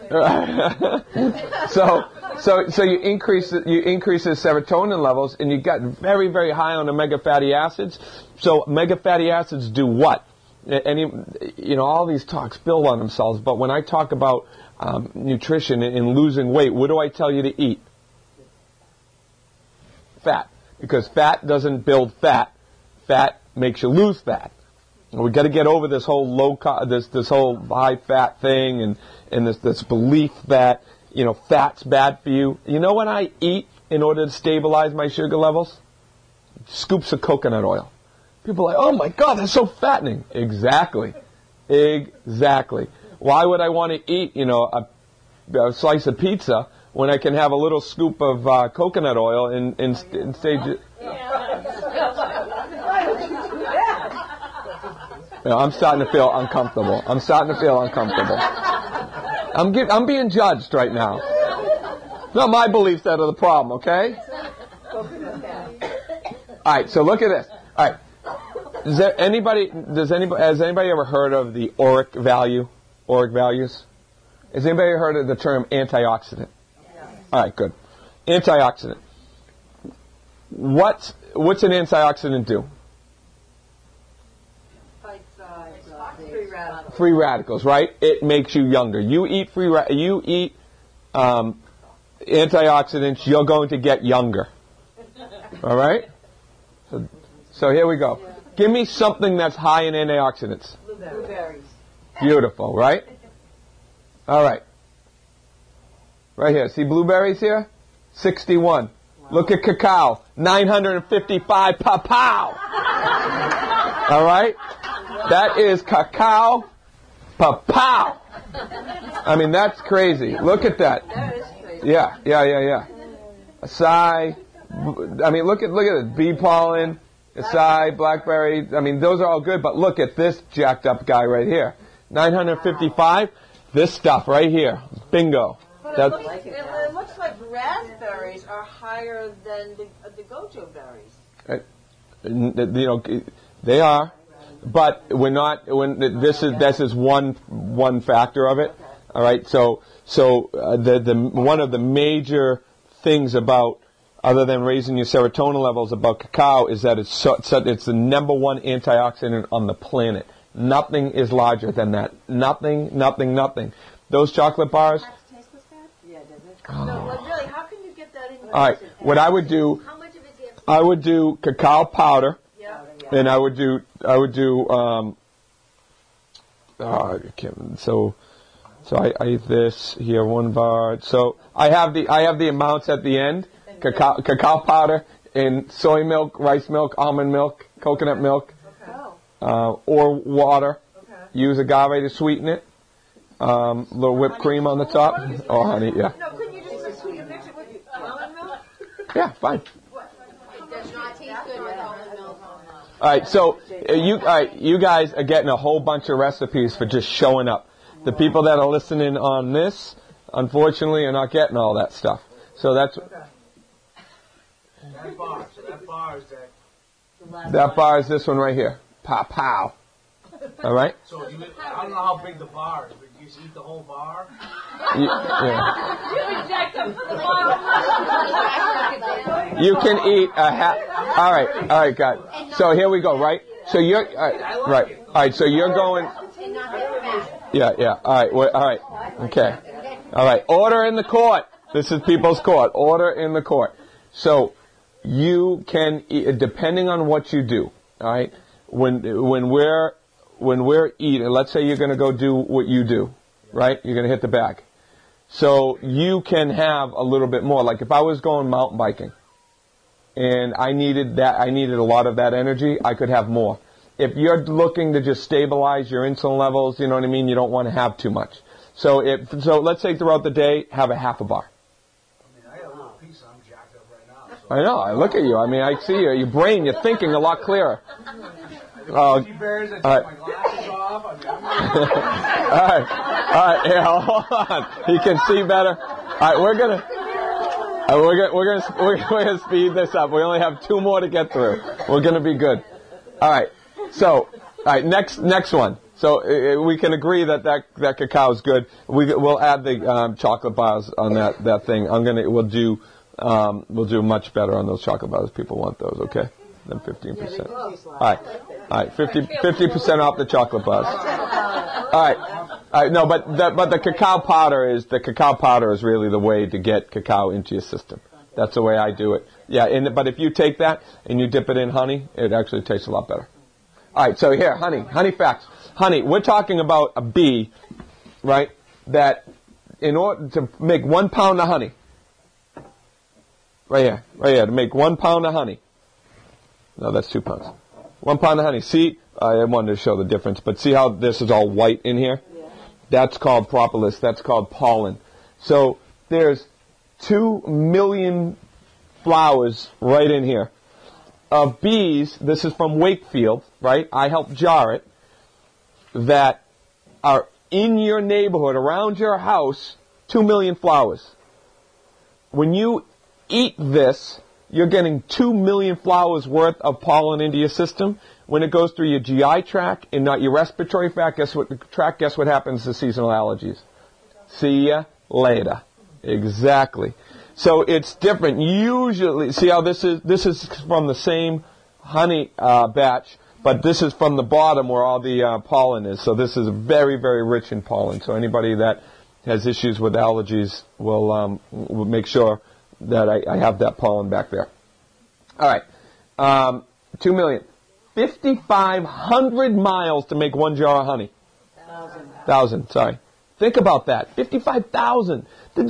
so, so, so you increase, you increase the serotonin levels, and you got very, very high on omega fatty acids. So, omega fatty acids do what? Any, you know, all these talks build on themselves, but when I talk about um, nutrition and, and losing weight, what do I tell you to eat? Fat. Because fat doesn't build fat. Fat makes you lose fat. And we've got to get over this whole low, co- this this whole high fat thing, and and this this belief that, you know, fat's bad for you. You know what I eat in order to stabilize my sugar levels? Scoops of coconut oil. People are like, oh my God, that's so fattening. Exactly. Exactly. Why would I want to eat, you know, a, a slice of pizza when I can have a little scoop of uh, coconut oil and, and, and stay... Ju- you know, I'm starting to feel uncomfortable. I'm starting to feel uncomfortable. I'm, get, I'm being judged right now. It's not my beliefs that are the problem, okay? All right, so look at this. All right. Does there anybody, does anybody, has anybody ever heard of the ORAC value, ORAC values? Has anybody heard of the term antioxidant? Yeah. All right, good. Antioxidant. What, what's an antioxidant do? Fights uh, free radicals. Free radicals, right? It makes you younger. You eat free, ra- you eat um, antioxidants, you're going to get younger. All right? So, so here we go. Give me something that's high in antioxidants. Blueberries. Beautiful, right? All right. Right here. See blueberries here? sixty-one. Wow. Look at cacao. nine hundred fifty-five pa-pow. All right? That is cacao pa-pow. I mean, that's crazy. Look at that. That is crazy. Yeah, yeah, yeah, yeah. Acai. I mean, look at look at it. Bee pollen. Acai, blackberry, I mean, those are all good, but look at this jacked up guy right here. nine hundred fifty-five, this stuff right here. Bingo. But it looks, it, it looks like raspberries are higher than the, uh, the gojo berries. Uh, you know, they are, but we're not, when, this is, this is one, one factor of it. All right, so, so, uh, the, the, one of the major things about, other than raising your serotonin levels about cacao, is that it's so, so it's the number one antioxidant on the planet. Nothing is larger than that. Nothing, nothing, nothing. Those chocolate bars. Tasteless bad? Yeah, does it? Oh. No, well, really, how can you get that in your All right, what I would do, How much of it do you have? I would do cacao powder, Yeah. and I would do, I would do, um, uh, I can't- so, so I, I eat this here, one bar. So I have the, I have the amounts at the end. Cacao, cacao powder and soy milk, rice milk, almond milk, coconut milk. Oh. uh, or water. Okay. Use agave to sweeten it. Um, a little whipped cream on the top. Or honey, yeah. No, couldn't you just mix, mix it with almond milk? Yeah, fine. It does not taste good with almond milk. All right, so uh, you, all right, you guys are getting a whole bunch of recipes for just showing up. The people that are listening on this, unfortunately, are not getting all that stuff. So that's That bar, so that bar is that. that bar is this one right here. Pow pow. All right. So you, I don't know how big the bar is, but you just eat the whole bar. You, yeah. You can eat a half. All right, all right, guys. So here we go. Right. So you're all right. Right. All right. So you're going. And not that fat. Yeah, yeah. All right. Wait, all right. Okay. All right. Order in the court. This is people's court. Order in the court. So you can, eat, depending on what you do. All right. When when we're when we're eating, let's say you're going to go do what you do, right? You're going to hit the bag. So you can have a little bit more. Like if I was going mountain biking, and I needed that, I needed a lot of that energy, I could have more. If you're looking to just stabilize your insulin levels, you know what I mean, you don't want to have too much. So if, so let's say throughout the day, have a half a bar. I mean, I got a little piece, I'm jacked up right now. So. I know, I look at you, I mean, I see you, your brain, you're thinking a lot clearer. Uh, She bears, I take all right. my glasses off. I mean, I'm all right, all right, yeah, hold on. He can see better. All right, we're gonna, uh, we're gonna, we're gonna, we're gonna speed this up. We only have two more to get through. We're gonna be good. All right. So, all right, next next one. So uh, we can agree that that, that cacao is good. We we'll add the um, chocolate bars on that, that thing. I'm gonna we'll do um, we'll do much better on those chocolate bars. People want those, okay? Then fifteen percent. All right, all right, fifty percent off the chocolate bars. All right, all right. No, but the, but the cacao powder is the cacao powder is really the way to get cacao into your system. That's the way I do it. Yeah, and, but if you take that and you dip it in honey, it actually tastes a lot better. All right, so here, honey, honey facts. Honey, we're talking about a bee, right, that in order to make one pound of honey, right here, right here, to make one pound of honey, no, that's two pounds, one pound of honey. See, I wanted to show the difference, but see how this is all white in here? That's called propolis, that's called pollen. So there's two million flowers right in here. Of bees, this is from Wakefield, right? I helped jar it, that are in your neighborhood, around your house, two million flowers. When you eat this, you're getting two million flowers worth of pollen into your system. When it goes through your G I tract and not your respiratory tract, guess what, tract, guess what happens to seasonal allergies? See ya later. Exactly. So it's different. Usually, see how this is, this is from the same honey uh, batch, but this is from the bottom where all the uh, pollen is. So this is very, very rich in pollen. So anybody that has issues with allergies will, um, will make sure that I, I have that pollen back there. All right. Um, two million. fifty-five hundred miles to make one jar of honey. Thousand. Thousand, sorry. Think about that. fifty-five thousand.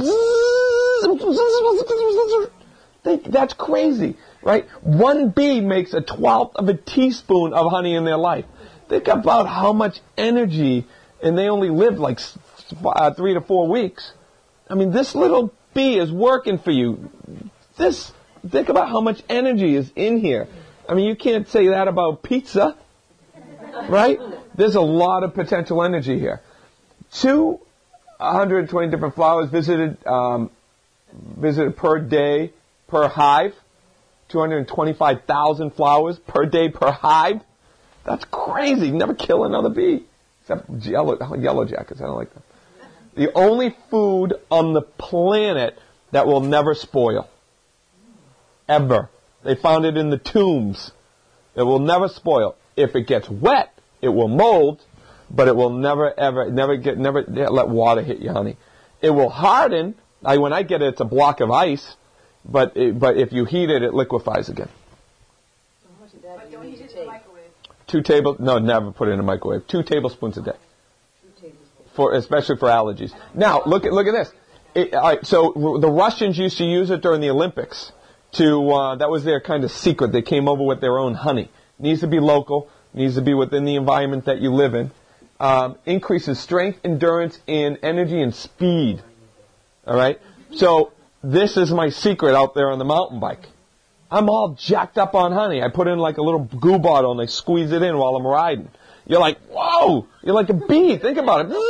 That's crazy, right? One bee makes a twelfth of a teaspoon of honey in their life. Think about how much energy, and they only live like uh, three to four weeks. I mean, this little bee is working for you. This, think about how much energy is in here. I mean, you can't say that about pizza, right? There's a lot of potential energy here. Two one hundred twenty different flowers visited um, visited per day per hive. two hundred twenty-five thousand flowers per day per hive. That's crazy. Never kill another bee. Except yellow, yellow jackets. I don't like them. The only food on the planet that will never spoil. Ever. They found it in the tombs. It will never spoil. If it gets wet, it will mold, but it will never, ever, never get, never let water hit your honey. It will harden. I, when I get it, it's a block of ice, but it, but if you heat it, it liquefies again. But don't heat it in the microwave. Two table, no, never put it in a microwave. Two tablespoons a day. For, especially for allergies. Now, look at, look at this. It, all right, so the Russians used to use it during the Olympics. To uh, that was their kind of secret. They came over with their own honey. It needs to be local. needs to be within the environment that you live in. Um, increases strength, endurance, and energy and speed. All right? So this is my secret out there on the mountain bike. I'm all jacked up on honey. I put in like a little goo bottle and I squeeze it in while I'm riding. You're like, whoa! You're like a bee. Think about it.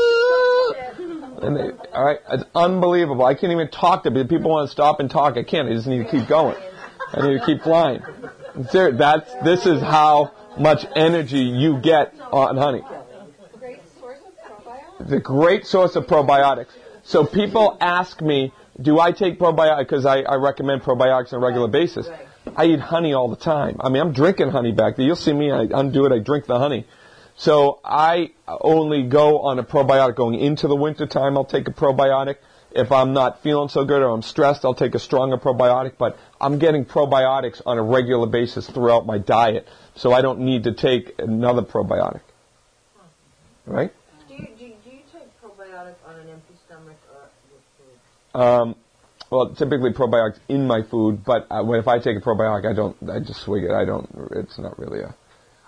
And they, all right, it's unbelievable. I can't even talk to people. People want to stop and talk. I can't. I just need to keep going. I need to keep flying. Ser- That's this is how much energy you get on honey. Great source of probiotics. It's a great source of probiotics. So people ask me, do I take probiotics? Because I, I recommend probiotics on a regular basis. I eat honey all the time. I mean, I'm drinking honey back there. You'll see me. I undo it. I drink the honey. So I only go on a probiotic going into the winter time. I'll take a probiotic. If I'm not feeling so good or I'm stressed, I'll take a stronger probiotic. But I'm getting probiotics on a regular basis throughout my diet, so I don't need to take another probiotic. Right? Do you, do, you, do you take probiotics on an empty stomach or with food? Um, well, typically probiotics in my food, but uh, when if I take a probiotic, I don't. I just swig it. I don't. It's not really a.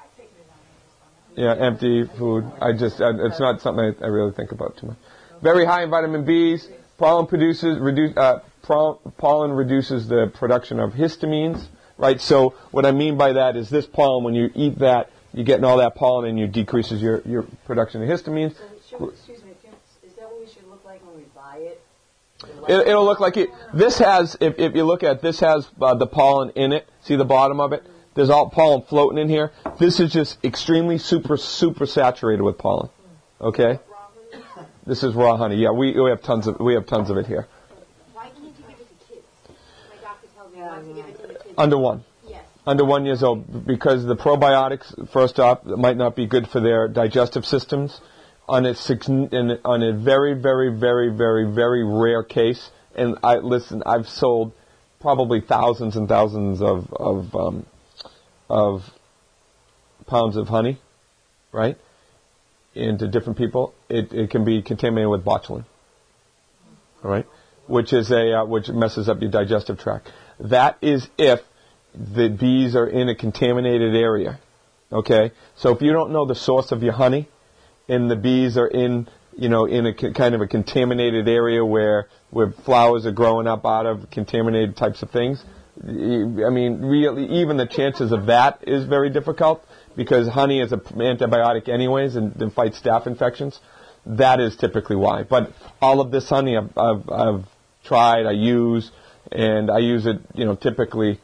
Yeah, empty food. I just, uh, it's not something I, I really think about too much. Very high in vitamin B's. Pollen produces, reduce, uh, pro, pollen reduces the production of histamines, right? So what I mean by that is this pollen, when you eat that, you're getting all that pollen and you decreases your, your production of histamines. So should, excuse me, Kim, is that what we should look like when we buy it? It, it'll look like it. This has, if, if you look at it, this has uh, the pollen in it. See the bottom of it? There's all pollen floating in here. This is just extremely super, super saturated with pollen. Okay? This is raw honey. Yeah, we, we have tons of we have tons of it here. Why can't you give it to kids? My doctor tells me he wants to give it to the kids. Under one. Yes. Under one years old, because the probiotics, first off, might not be good for their digestive systems. On a six, in, on a very, very, very, very, very rare case, and I listen, I've sold probably thousands and thousands of of um, of pounds of honey, right, into different people. It, it can be contaminated with botulinum, all right, which is a uh, which messes up your digestive tract. That is if the bees are in a contaminated area, okay. So if you don't know the source of your honey, and the bees are in, you know, in a c- kind of a contaminated area where where flowers are growing up out of contaminated types of things. I mean, really, even the chances of that is very difficult because honey is an antibiotic anyways and, and fights staph infections. That is typically why. But all of this honey I've, I've, I've tried, I use, and I use it, you know, typically.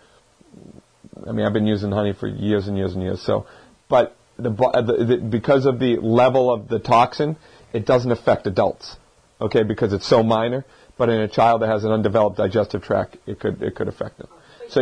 I mean, I've been using honey for years and years and years. So, but the, the, the because of the level of the toxin, it doesn't affect adults, okay, because it's so minor. But in a child that has an undeveloped digestive tract, it could it could affect them. So,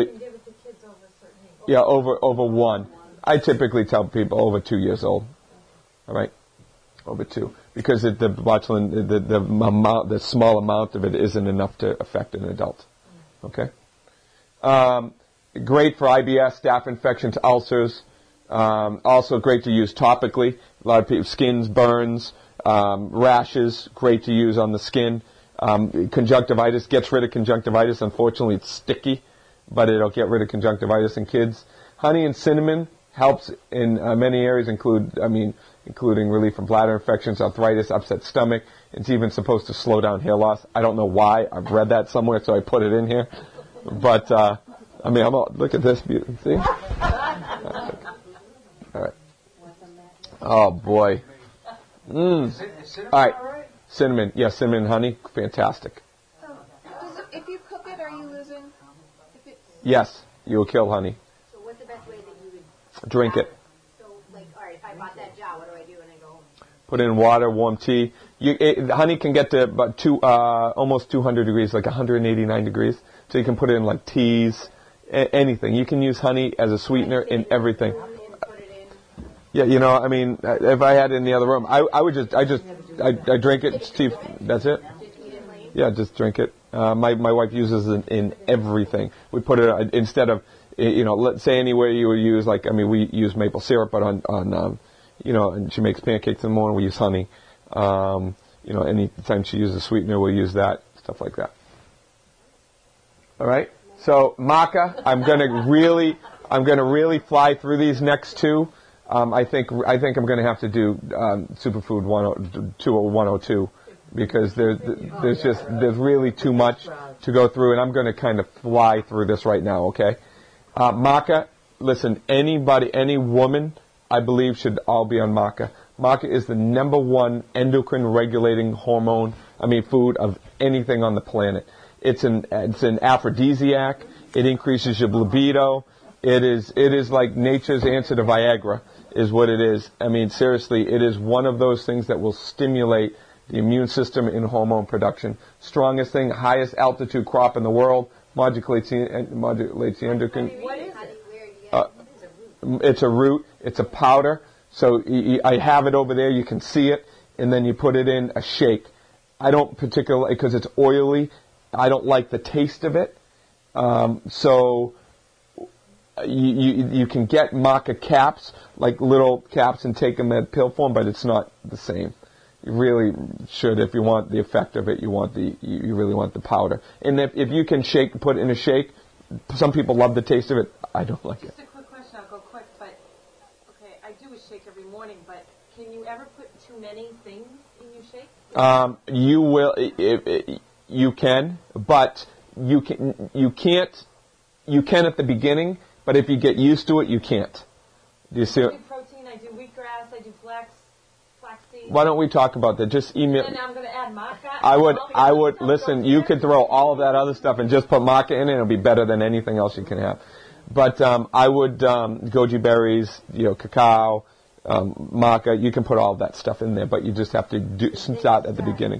yeah, over over one. I typically tell people over two years old. All right, over two, because it, the botulinum, the the amount, the small amount of it isn't enough to affect an adult. Okay. Um, great for I B S, staph infections, ulcers. Um, also great to use topically. A lot of people, skins, burns, um, rashes. Great to use on the skin. Um, conjunctivitis, gets rid of conjunctivitis. Unfortunately, it's sticky, but it'll get rid of conjunctivitis in kids. Honey and cinnamon helps in uh, many areas, include, I mean, including relief from bladder infections, arthritis, upset stomach. It's even supposed to slow down hair loss. I don't know why. I've read that somewhere, so I put it in here. But uh, I mean, I'm all, look at this beauty. See? All right. Oh boy. Mm. All right. Cinnamon, yeah, cinnamon and honey, fantastic. Um, does it, if you cook it, are you losing? If it's Yes, you will kill honey. So what's the best way that you would Drink it. So, like, all right, if I bought that jar, what do I do when I go home? Put it in water, warm tea. You, it, honey can get to about two, uh, almost two hundred degrees, like one hundred eighty-nine degrees. So you can put it in like teas, a- anything. You can use honey as a sweetener in everything. And put it in. Yeah, you know, I mean, if I had it in the other room, I, I would just, I just, I, I drink it. It's tea. That's it. Yeah, just drink it. Uh, my my wife uses it in everything. We put it uh, instead of, you know, let's say anywhere you would use, like, I mean, we use maple syrup, but on on, um, you know, and she makes pancakes in the morning. We use honey. Um, you know, any time she uses a sweetener, we'll use that, stuff like that. All right. So maca, I'm gonna really, I'm gonna really fly through these next two. Um, I think I think I'm going to have to do um, Superfood one oh two or one oh two because there's there's just there's really too much to go through, and I'm going to kind of fly through this right now. Okay, uh, maca. Listen, anybody, any woman, I believe, should all be on maca. Maca is the number one endocrine regulating hormone. I mean, food of anything on the planet. It's an it's an aphrodisiac. It increases your libido. It is it is like nature's answer to Viagra, is what it is. I mean, seriously, it is one of those things that will stimulate the immune system in hormone production. Strongest thing, highest altitude crop in the world, modulates the, modulates the endocrine. What is it? Uh, it's a root. It's a powder. So y- y- I have it over there. You can see it, and then you put it in a shake. I don't particularly, because it's oily, I don't like the taste of it. Um, so you, you you can get maca caps, like little caps, and take them in pill form, but it's not the same. You really should, if you want the effect of it, you want the you, you really want the powder. And if if you can shake, put it in a shake. Some people love the taste of it. I don't like it. Just a quick question. I'll go quick, but okay, I do a shake every morning. But can you ever put too many things in your shake? Um, you will. It, it, you can, but you can. You can't. You can at the beginning, but if you get used to it, you can't. Do you see? I It? do protein. I do wheatgrass. I do flax, flaxseed. Why don't we talk about that? Just email. And I'm going to add maca. I would. All I because would some listen. goes You there. could throw all of that other stuff and just put maca in it. It'll be better than anything else you can have. But um, I would um, goji berries, you know, cacao, um, maca. You can put all of that stuff in there, but you just have to do, start at the beginning.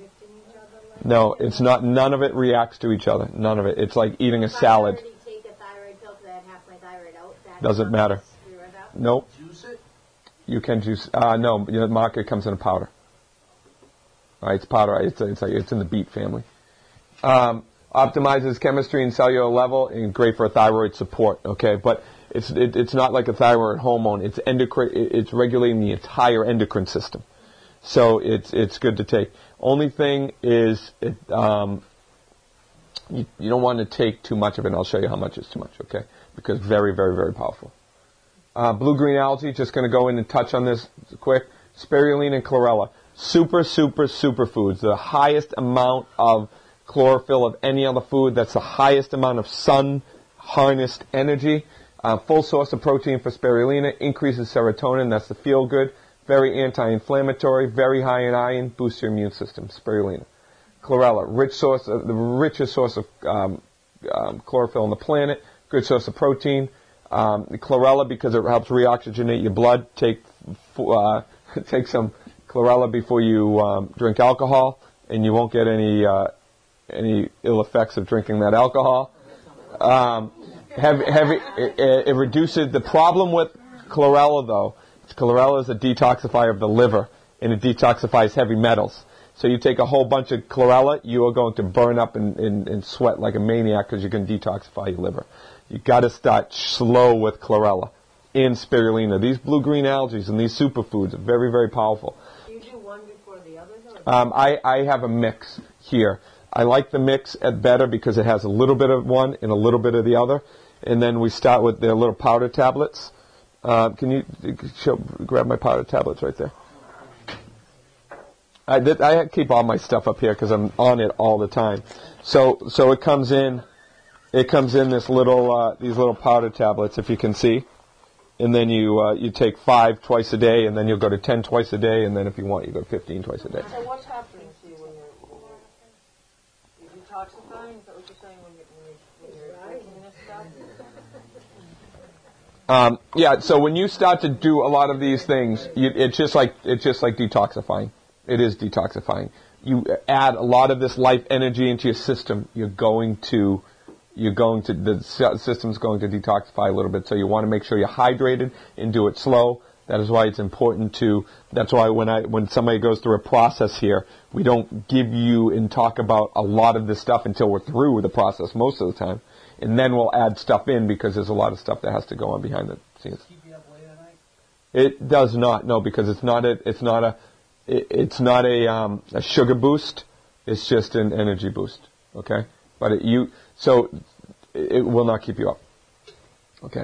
No, it's not. None of it reacts to each other. None of it. It's like eating a If salad. I already take a thyroid pill because I had half my thyroid out, that Doesn't matter. screw it up. Nope. Juice it? You can juice. Uh, no, you know, maca comes in a powder. All right, it's powder. It's it's like it's in the beet family. Um, optimizes chemistry and cellular level and great for thyroid support. Okay, but it's it, it's not like a thyroid hormone. It's endocrine. It's regulating the entire endocrine system. So it's it's good to take. Only thing is, it, um, you, you don't want to take too much of it. And I'll show you how much is too much. Okay, because very very very powerful. Uh, blue-green algae, just going to go in and touch on this quick. Spirulina and chlorella. Super, super, super foods. The highest amount of chlorophyll of any other food. That's the highest amount of sun-harnessed energy. Uh, full source of protein for spirulina. Increases serotonin. That's the feel-good. Very anti-inflammatory. Very high in iron. Boosts your immune system. Spirulina. Chlorella. Rich source of, the richest source of um, um, chlorophyll on the planet. Good source of protein. Um, chlorella, because it helps reoxygenate your blood. Take uh, take some chlorella before you um, drink alcohol, and you won't get any uh, any ill effects of drinking that alcohol. Um, heavy, heavy, it, it reduces the problem with chlorella, though. Chlorella is a detoxifier of the liver, and it detoxifies heavy metals. So you take a whole bunch of chlorella, you are going to burn up and, and, and sweat like a maniac because you're going to detoxify your liver. You got to start slow with chlorella and spirulina. These blue-green algae and these superfoods are very, very powerful. Do you do one before the others? Or Um, I, I have a mix here. I like the mix at better because it has a little bit of one and a little bit of the other. And then we start with the little powder tablets. Uh, can you show, grab my powder tablets right there? I, did, I keep all my stuff up here because I'm on it all the time. So so it comes in. It comes in this little, uh, these little powder tablets, if you can see, and then you uh, you take five twice a day, and then you'll go to ten twice a day, and then if you want, you go to fifteen twice a day. So what's happening to you when you're, when you're, you're detoxifying? Is that what you're saying when you're, when you're, when you're drinking this stuff? Um, yeah. So when you start to do a lot of these things, you, it's just like it's just like detoxifying. It is detoxifying. You add a lot of this life energy into your system. You're going to You're going to, the system's going to detoxify a little bit, so you want to make sure you're hydrated and do it slow. That is why it's important to, that's why when I, when somebody goes through a process here, we don't give you and talk about a lot of this stuff until we're through with the process most of the time. And then we'll add stuff in because there's a lot of stuff that has to go on behind the scenes. Keep you up late at night? It does not, no, because it's not a, it's not a, it, it's not a, um, a sugar boost. It's just an energy boost. Okay? But it, you, so it will not keep you up. Okay.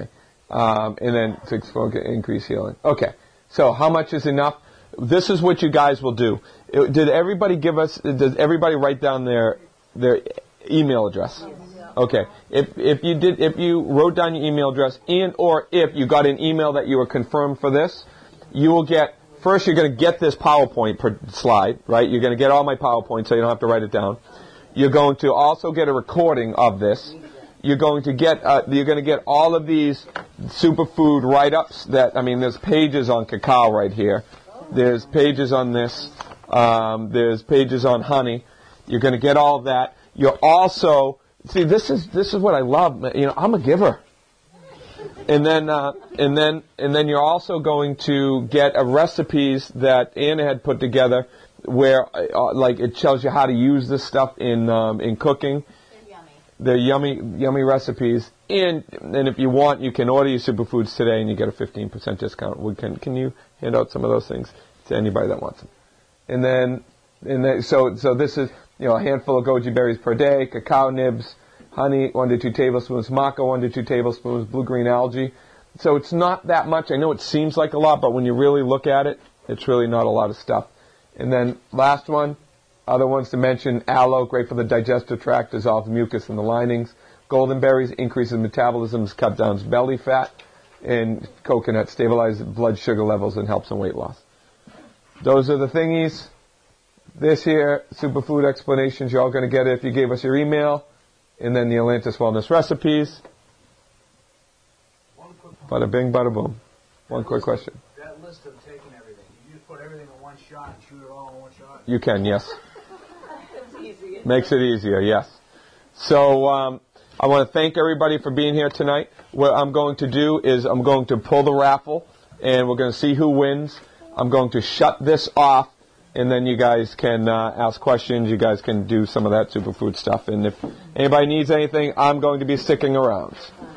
Um, and then to exfoliate, increase healing. Okay. So how much is enough? This is what you guys will do. It, did everybody give us, does everybody write down their, their email address? Okay. If, if you did, if you wrote down your email address and or if you got an email that you were confirmed for this, you will get, first you're going to get this PowerPoint per slide, right? You're going to get all my PowerPoint so you don't have to write it down. You're going to also get a recording of this. You're going to get uh, you're going to get all of these superfood write-ups that, I mean, there's pages on cacao right here. There's pages on this. Um, there's pages on honey. You're going to get all of that. You're also, see, this is this is what I love. You know, I'm a giver. And then uh, and then and then you're also going to get a recipes that Anna had put together, where uh, like it tells you how to use this stuff in um, in cooking. They're yummy, yummy recipes. And and if you want, you can order your superfoods today, and you get a fifteen percent discount. We can can you hand out some of those things to anybody that wants them? And then and then so so this is, you know, a handful of goji berries per day, cacao nibs, honey one to two tablespoons, maca one to two tablespoons, blue green algae. So it's not that much. I know it seems like a lot, but when you really look at it, it's really not a lot of stuff. And then last one. Other ones to mention, aloe, great for the digestive tract, dissolves mucus in the linings. Golden berries, increases metabolism, cut down belly fat. And coconut, stabilizes blood sugar levels and helps in weight loss. Those are the thingies. This here, superfood explanations, you're all going to get it if you gave us your email. And then the Atlantis Wellness recipes. Bada bing, bada boom. One quick question. That list of taking everything, you just put everything in one shot and shoot it all in one shot? You can, yes. Makes it easier, yes. So um, I want to thank everybody for being here tonight. What I'm going to do is I'm going to pull the raffle, and we're going to see who wins. I'm going to shut this off, and then you guys can uh, ask questions. You guys can do some of that superfood stuff. And if anybody needs anything, I'm going to be sticking around.